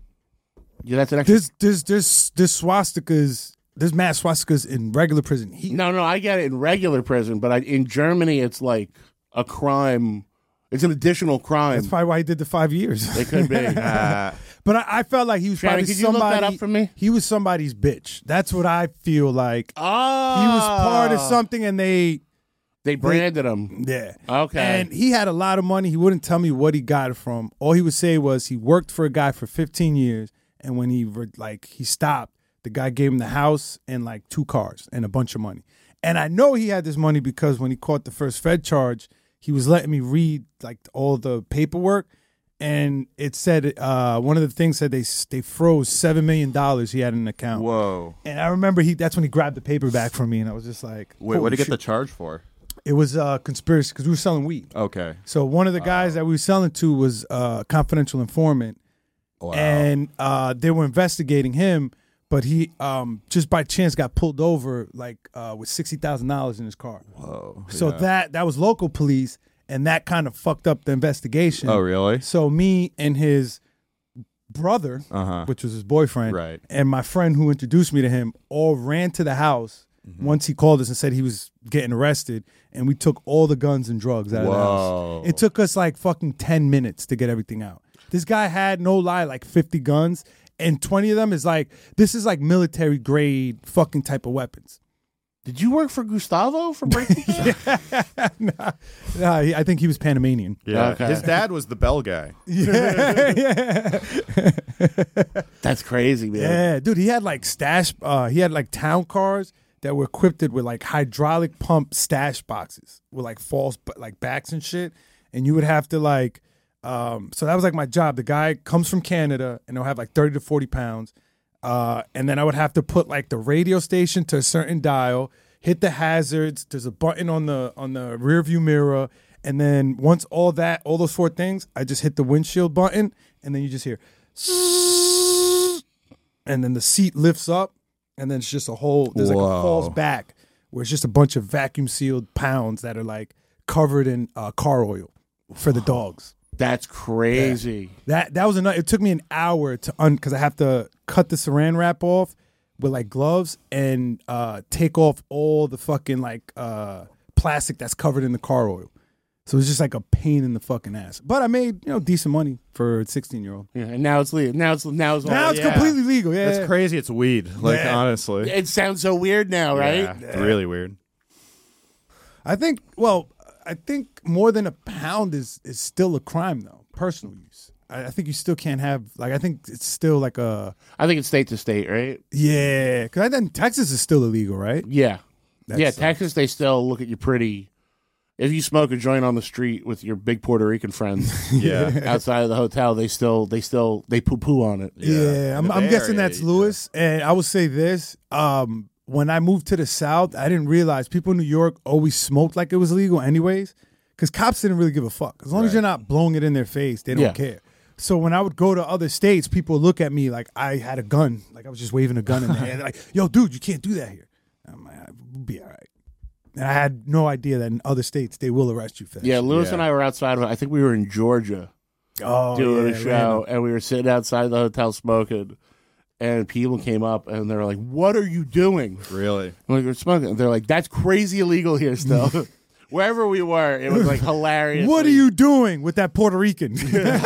Speaker 5: Yeah, that's an extra.
Speaker 7: There's swastikas. There's mass swastikas in regular prison.
Speaker 5: No, I get it in regular prison, but in Germany, it's like a crime. It's an additional crime.
Speaker 7: That's probably why he did the 5 years.
Speaker 5: It could be.
Speaker 7: But I felt like he was
Speaker 5: Shannon,
Speaker 7: probably
Speaker 5: could you look
Speaker 7: somebody.
Speaker 5: that up for me?
Speaker 7: He was somebody's bitch. That's what I feel like.
Speaker 5: Oh,
Speaker 7: He was part of something, and they
Speaker 5: They branded him.
Speaker 7: Yeah.
Speaker 5: Okay.
Speaker 7: And he had a lot of money. He wouldn't tell me what he got it from. All he would say was he worked for a guy for 15 years, and when he stopped, the guy gave him the house and like 2 cars and a bunch of money. And I know he had this money because when he caught the first Fed charge, he was letting me read like all the paperwork, and it said one of the things said they froze $7 million he had in an account.
Speaker 6: Whoa.
Speaker 7: And I remember that's when he grabbed the paper back from me, and I was just like,
Speaker 6: Wait, what did he get the
Speaker 7: shit.
Speaker 6: charge for?
Speaker 7: It was a conspiracy because we were selling weed.
Speaker 6: Okay.
Speaker 7: So one of the guys that we were selling to was a confidential informant, and they were investigating him, but he just by chance got pulled over like with $60,000 in his car.
Speaker 6: Whoa.
Speaker 7: So
Speaker 6: yeah.
Speaker 7: that was local police, and that kind of fucked up the investigation.
Speaker 6: Oh, really?
Speaker 7: So me and his brother, which was his boyfriend,
Speaker 6: Right.
Speaker 7: and my friend who introduced me to him all ran to the house once he called us and said he was getting arrested, and we took all the guns and drugs out of the
Speaker 6: Whoa.
Speaker 7: house. It took us like fucking 10 minutes to get everything out. This guy had, no lie, like 50 guns, and 20 of them is like, this is like military grade fucking type of weapons.
Speaker 5: Did you work for Gustavo for breaking?
Speaker 7: Nah, I think he was Panamanian.
Speaker 6: Yeah.
Speaker 5: Okay.
Speaker 6: His dad was the bell guy.
Speaker 5: That's crazy, man.
Speaker 7: Yeah, dude, he had like he had like town cars that were equipped with like hydraulic pump stash boxes with like false like backs and shit. And you would have to like, so that was like my job. The guy comes from Canada and he'll have like 30 to 40 pounds. And then I would have to put like the radio station to a certain dial, hit the hazards. There's a button on the rear view mirror. And then once all those 4 things, I just hit the windshield button, and then you just hear, and then the seat lifts up, and then it's just there's like a false back where it's just a bunch of vacuum sealed pounds that are like covered in car oil for the dogs.
Speaker 5: That's crazy.
Speaker 7: That was enough. It took me an hour to because I have to cut the saran wrap off with like gloves and take off all the fucking like plastic that's covered in the car oil. So it's just like a pain in the fucking ass. But I made decent money for a 16-year-old.
Speaker 5: Yeah, and now it's legal. Now it's
Speaker 7: completely legal. Yeah,
Speaker 6: That's crazy. It's weed. Like, honestly.
Speaker 5: It sounds so weird now, right?
Speaker 6: Yeah, it's really weird.
Speaker 7: I think more than a pound is still a crime, though. Personal use. I think you still can't have, like, I think it's still like a...
Speaker 5: I think it's state to state, right?
Speaker 7: Yeah, because I think Texas is still illegal, right?
Speaker 5: Yeah. Texas, they still look at you pretty... If you smoke a joint on the street with your big Puerto Rican friends outside of the hotel, they poo-poo on it.
Speaker 7: Yeah, I'm guessing that's Lewis. And I would say this, when I moved to the South, I didn't realize people in New York always smoked like it was illegal anyways, because cops didn't really give a fuck. As long as you're not blowing it in their face, they don't care. So when I would go to other states, people would look at me like I had a gun, like I was just waving a gun in there. And they're like, yo, dude, you can't do that here. I'm like, we'll be all right. And I had no idea that in other states they will arrest you for that.
Speaker 5: Yeah,
Speaker 7: shit.
Speaker 5: Lewis and I were outside of it. I think we were in Georgia doing a show, and we were sitting outside the hotel smoking, and people came up and they were like, "What are you doing?"
Speaker 6: Really?
Speaker 5: I'm like, "We're smoking." And they're like, "That's crazy illegal here still." Wherever we were, it was like hilarious.
Speaker 7: What are you doing with that Puerto Rican?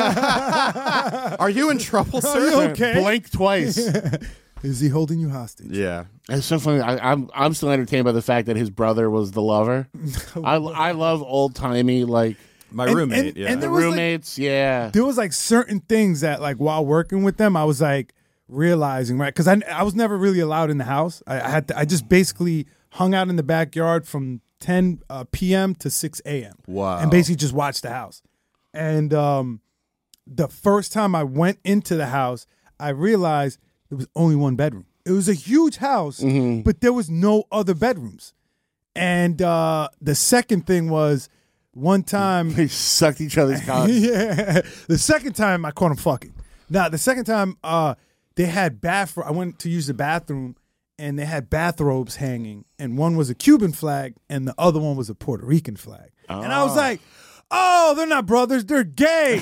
Speaker 6: Are you in trouble, sir?
Speaker 7: Are you okay?
Speaker 5: Blink twice.
Speaker 7: Is he holding you hostage?
Speaker 6: Yeah.
Speaker 5: It's so funny. I'm still entertained by the fact that his brother was the lover. I love old timey like
Speaker 6: my roommate.
Speaker 7: And
Speaker 5: the
Speaker 7: there was
Speaker 5: roommates.
Speaker 7: There was like certain things that like while working with them, I was like realizing, right? Because I was never really allowed in the house. I just basically hung out in the backyard from 10 p.m. to 6 a.m.
Speaker 6: Wow.
Speaker 7: And basically just watched the house. And the first time I went into the house, I realized there was only one bedroom. It was a huge house, but there was no other bedrooms. And the second thing was one time...
Speaker 5: They sucked each other's cocks.
Speaker 7: Yeah. The second time, I caught them fucking. Now, the second time, they had I went to use the bathroom, and they had bathrobes hanging. And one was a Cuban flag, and the other one was a Puerto Rican flag. Oh. And I was like... Oh, they're not brothers. They're gay.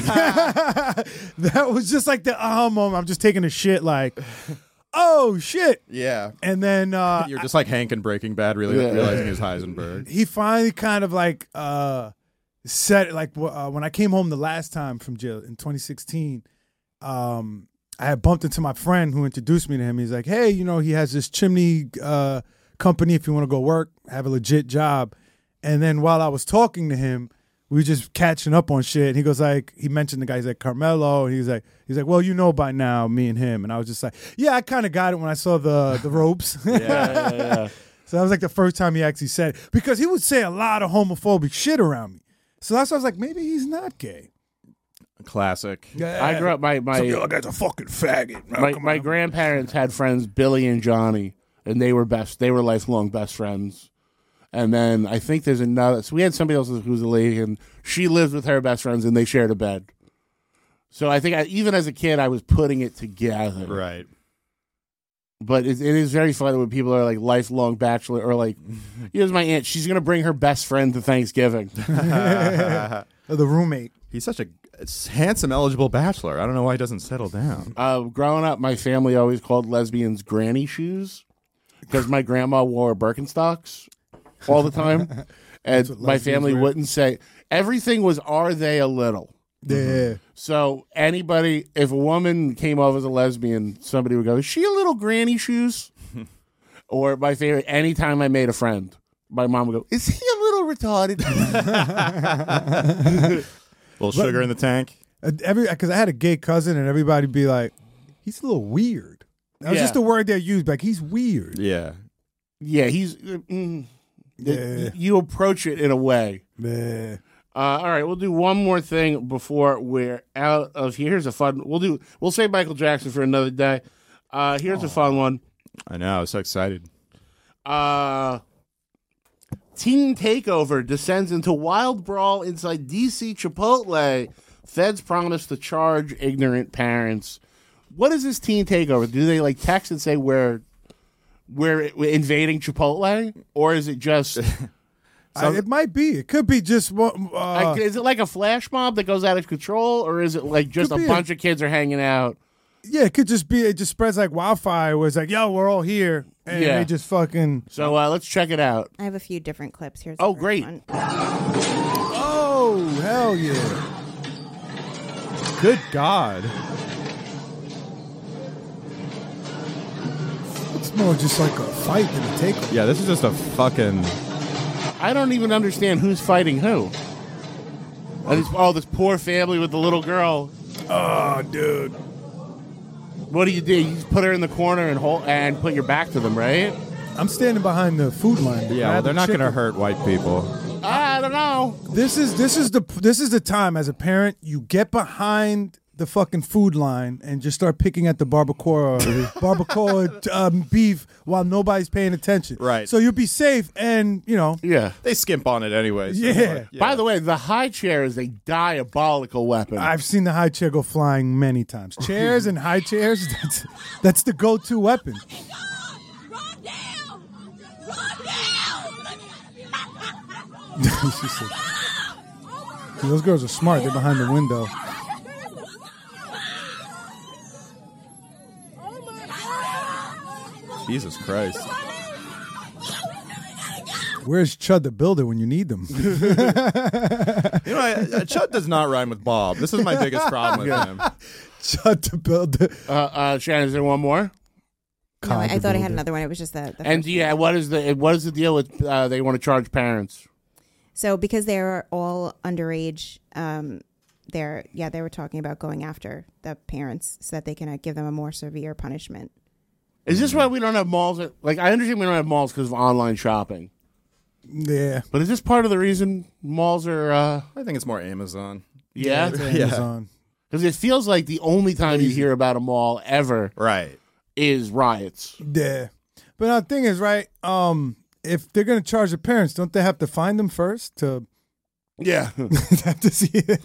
Speaker 7: That was just like the moment. I'm just taking a shit like, oh, shit.
Speaker 6: Yeah.
Speaker 7: And then...
Speaker 6: You're just like Hank in Breaking Bad, really realizing he's Heisenberg.
Speaker 7: He finally kind of like said, like when I came home the last time from jail in 2016, I had bumped into my friend who introduced me to him. He's like, hey, he has this chimney company if you want to go work, have a legit job. And then while I was talking to him, we were just catching up on shit. And he goes like, he mentioned the guy. He's like, Carmelo. And he's like, well, you know by now, me and him. And I was just like, yeah, I kind of got it when I saw the ropes.
Speaker 5: Yeah.
Speaker 7: So that was like the first time he actually said it. Because he would say a lot of homophobic shit around me. So that's why I was like, maybe he's not gay.
Speaker 6: Classic.
Speaker 7: Yeah.
Speaker 5: I grew up, my
Speaker 7: guy's a fucking faggot.
Speaker 5: my grandparents had friends, Billy and Johnny, and they were lifelong best friends. And then I think there's another. So we had somebody else who was a lady, and she lived with her best friends, and they shared a bed. So I think even as a kid, I was putting it together.
Speaker 6: Right.
Speaker 5: But it is very funny when people are like lifelong bachelor, or like, here's my aunt. She's gonna bring her best friend to Thanksgiving.
Speaker 7: Or the roommate.
Speaker 6: He's such a handsome, eligible bachelor. I don't know why he doesn't settle down.
Speaker 5: Growing up, my family always called lesbians granny shoes because my grandma wore Birkenstocks all the time, and my family wouldn't say everything was. Are they a little?
Speaker 7: Yeah.
Speaker 5: So if a woman came off as a lesbian, somebody would go, "Is she a little granny shoes?" Or my favorite, anytime I made a friend, my mom would go, "Is he a little retarded?"
Speaker 6: Little sugar in the tank.
Speaker 7: Because I had a gay cousin, and everybody would be like, he's a little weird. That was just the word they used, like, he's weird.
Speaker 6: Yeah.
Speaker 5: Yeah, he's. You approach it in a way.
Speaker 7: Yeah.
Speaker 5: All right, we'll do one more thing before we're out of here. Here's a fun. We'll save Michael Jackson for another day. Here's a fun one.
Speaker 6: I know. I was so excited.
Speaker 5: Teen takeover descends into wild brawl inside DC Chipotle. Feds promise to charge ignorant parents. What is this teen takeover? Do they like text and say we're invading Chipotle, or is it just?
Speaker 7: It might be. It could be just.
Speaker 5: Is it like a flash mob that goes out of control, or is it like just a bunch of kids are hanging out?
Speaker 7: Yeah, it could just be. It just spreads like wildfire. Where it's like, yo, we're all here, and they just fucking.
Speaker 5: So let's check it out.
Speaker 8: I have a few different clips. Here's
Speaker 5: great.
Speaker 8: One.
Speaker 7: Oh, hell yeah!
Speaker 6: Good God.
Speaker 7: It's more just like a fight than a takeover.
Speaker 6: Yeah, this is just a fucking.
Speaker 5: I don't even understand who's fighting who. This poor family with the little girl.
Speaker 7: Oh, dude.
Speaker 5: What do? You just put her in the corner and put your back to them, right?
Speaker 7: I'm standing behind the food line.
Speaker 6: Yeah, well, they're not going to hurt white people.
Speaker 5: I don't know.
Speaker 7: This is the time as a parent you get behind the fucking food line and just start picking at the barbacoa beef while nobody's paying attention.
Speaker 6: Right.
Speaker 7: So you'll be safe, and
Speaker 5: Yeah.
Speaker 6: They skimp on it anyway. So
Speaker 7: Yeah.
Speaker 5: By the way, the high chair is a diabolical weapon.
Speaker 7: I've seen the high chair go flying many times. Chairs and high chairs, that's the go-to weapon. She said, those girls are smart. They're behind the window.
Speaker 6: Jesus Christ.
Speaker 7: Where's Chud the Builder when you need them?
Speaker 6: Chud does not rhyme with Bob. This is my biggest problem with him.
Speaker 7: Chud the Builder.
Speaker 5: Shannon, is there one more?
Speaker 8: No, I thought I had another one. It was just the
Speaker 5: And what is the deal with they want to charge parents?
Speaker 8: So because they're all underage, they were talking about going after the parents so that they can give them a more severe punishment.
Speaker 5: Is this why we don't have malls? Like, I understand we don't have malls because of online shopping.
Speaker 7: Yeah.
Speaker 5: But is this part of the reason malls are...
Speaker 6: I think it's more Amazon.
Speaker 5: Yeah?
Speaker 7: It's Amazon.
Speaker 5: Because it feels like the only time you hear about a mall ever is riots.
Speaker 7: Yeah. But the thing is, right, if they're going to charge the parents, don't they have to find them first to...
Speaker 5: Yeah.
Speaker 7: have to see it?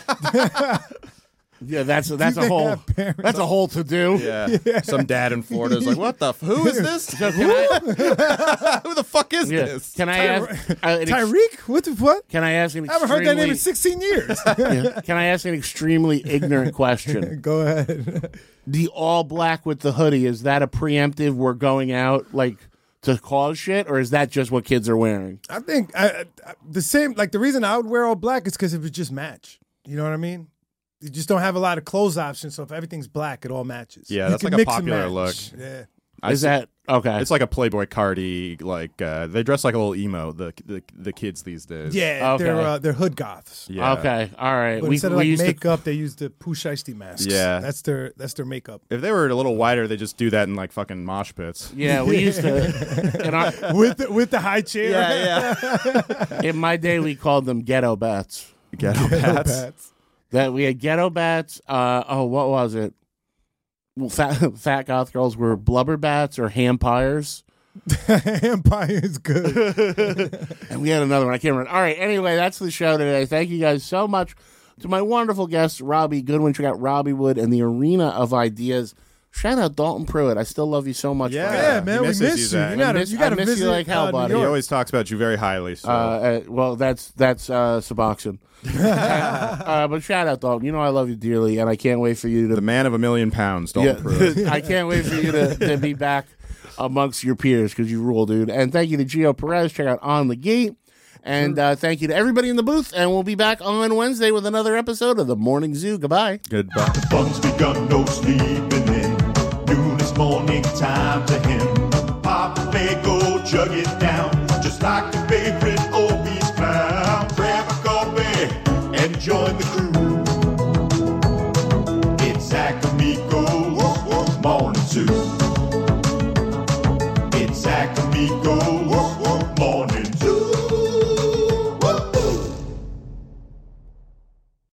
Speaker 5: Yeah, that's a whole to do.
Speaker 6: Yeah. Some dad in Florida is like, "What the? Who is this?
Speaker 5: So
Speaker 6: who the fuck is this?
Speaker 5: Can I ask
Speaker 7: Tyreek? What?
Speaker 5: Can I ask an?
Speaker 7: I haven't heard that name in 16 years.
Speaker 5: Can I ask an extremely ignorant question?
Speaker 7: Go ahead.
Speaker 5: The all black with the hoodie, is that a preemptive? We're going out like to cause shit, or is that just what kids are wearing?
Speaker 7: I think the reason I would wear all black is because it would just match. You know what I mean? You just don't have a lot of clothes options, so if everything's black, it all matches.
Speaker 6: Yeah,
Speaker 7: you
Speaker 6: that's
Speaker 7: can
Speaker 6: like a
Speaker 7: mix and
Speaker 6: popular
Speaker 7: match.
Speaker 6: look.
Speaker 7: Yeah.
Speaker 5: Is that Okay.
Speaker 6: It's like a Playboy Cardi, like they dress like a little emo. The kids these days.
Speaker 7: Yeah,
Speaker 5: Okay.
Speaker 7: they're hood goths.
Speaker 6: Yeah.
Speaker 5: Okay. All right.
Speaker 7: But instead of like
Speaker 5: used to-
Speaker 7: makeup, they use the Pooh Shiesty masks.
Speaker 6: Yeah.
Speaker 7: that's their makeup.
Speaker 6: If they were a little wider, they just do that in like fucking mosh pits.
Speaker 5: Yeah, we used to. In, our,
Speaker 7: with the high chair.
Speaker 6: Yeah.
Speaker 5: in my day, we called them ghetto bats.
Speaker 6: Ghetto bats.
Speaker 5: That we had ghetto bats. What was it? Well, fat goth girls were blubber bats or hampires.
Speaker 7: Empire is good.
Speaker 5: And we had another one. I can't remember. All right. Anyway, that's the show today. Thank you guys so much to my wonderful guest, Robbie Goodwin. Check out Robbie Wood and the Arena of Ideas. Shout out Dalton Pruitt. I still love you so much.
Speaker 6: Yeah.
Speaker 5: buddy.
Speaker 7: Yeah, man,
Speaker 6: He
Speaker 7: we
Speaker 6: misses
Speaker 7: miss
Speaker 6: you,
Speaker 7: you.
Speaker 6: Zach.
Speaker 7: You gotta,
Speaker 5: I miss-
Speaker 7: you gotta
Speaker 5: I miss you
Speaker 7: visit
Speaker 5: like hell, buddy.
Speaker 7: New
Speaker 6: He
Speaker 7: York.
Speaker 6: always talks about you very highly. So.
Speaker 5: Well, that's Suboxone. But shout out, Dalton. You know I love you dearly, and I can't wait for you to.
Speaker 6: the man of a million pounds, Dalton Pruitt.
Speaker 5: I can't wait for you to be back amongst your peers because you rule, dude. And thank you to Gio Perez. Check out On the Gate. And thank you to everybody in the booth. And we'll be back on Wednesday with another episode of The Morning Zoo. Goodbye.
Speaker 6: Goodbye.
Speaker 4: The fun's begun, no sleeping in. Noon is morning time to him. Pop a Fago, chug it down. Just like your favorite obese clown. Grab a coffee and join the crew. It's Zach Amigo's Morning Zoo. It's Zach Amigo's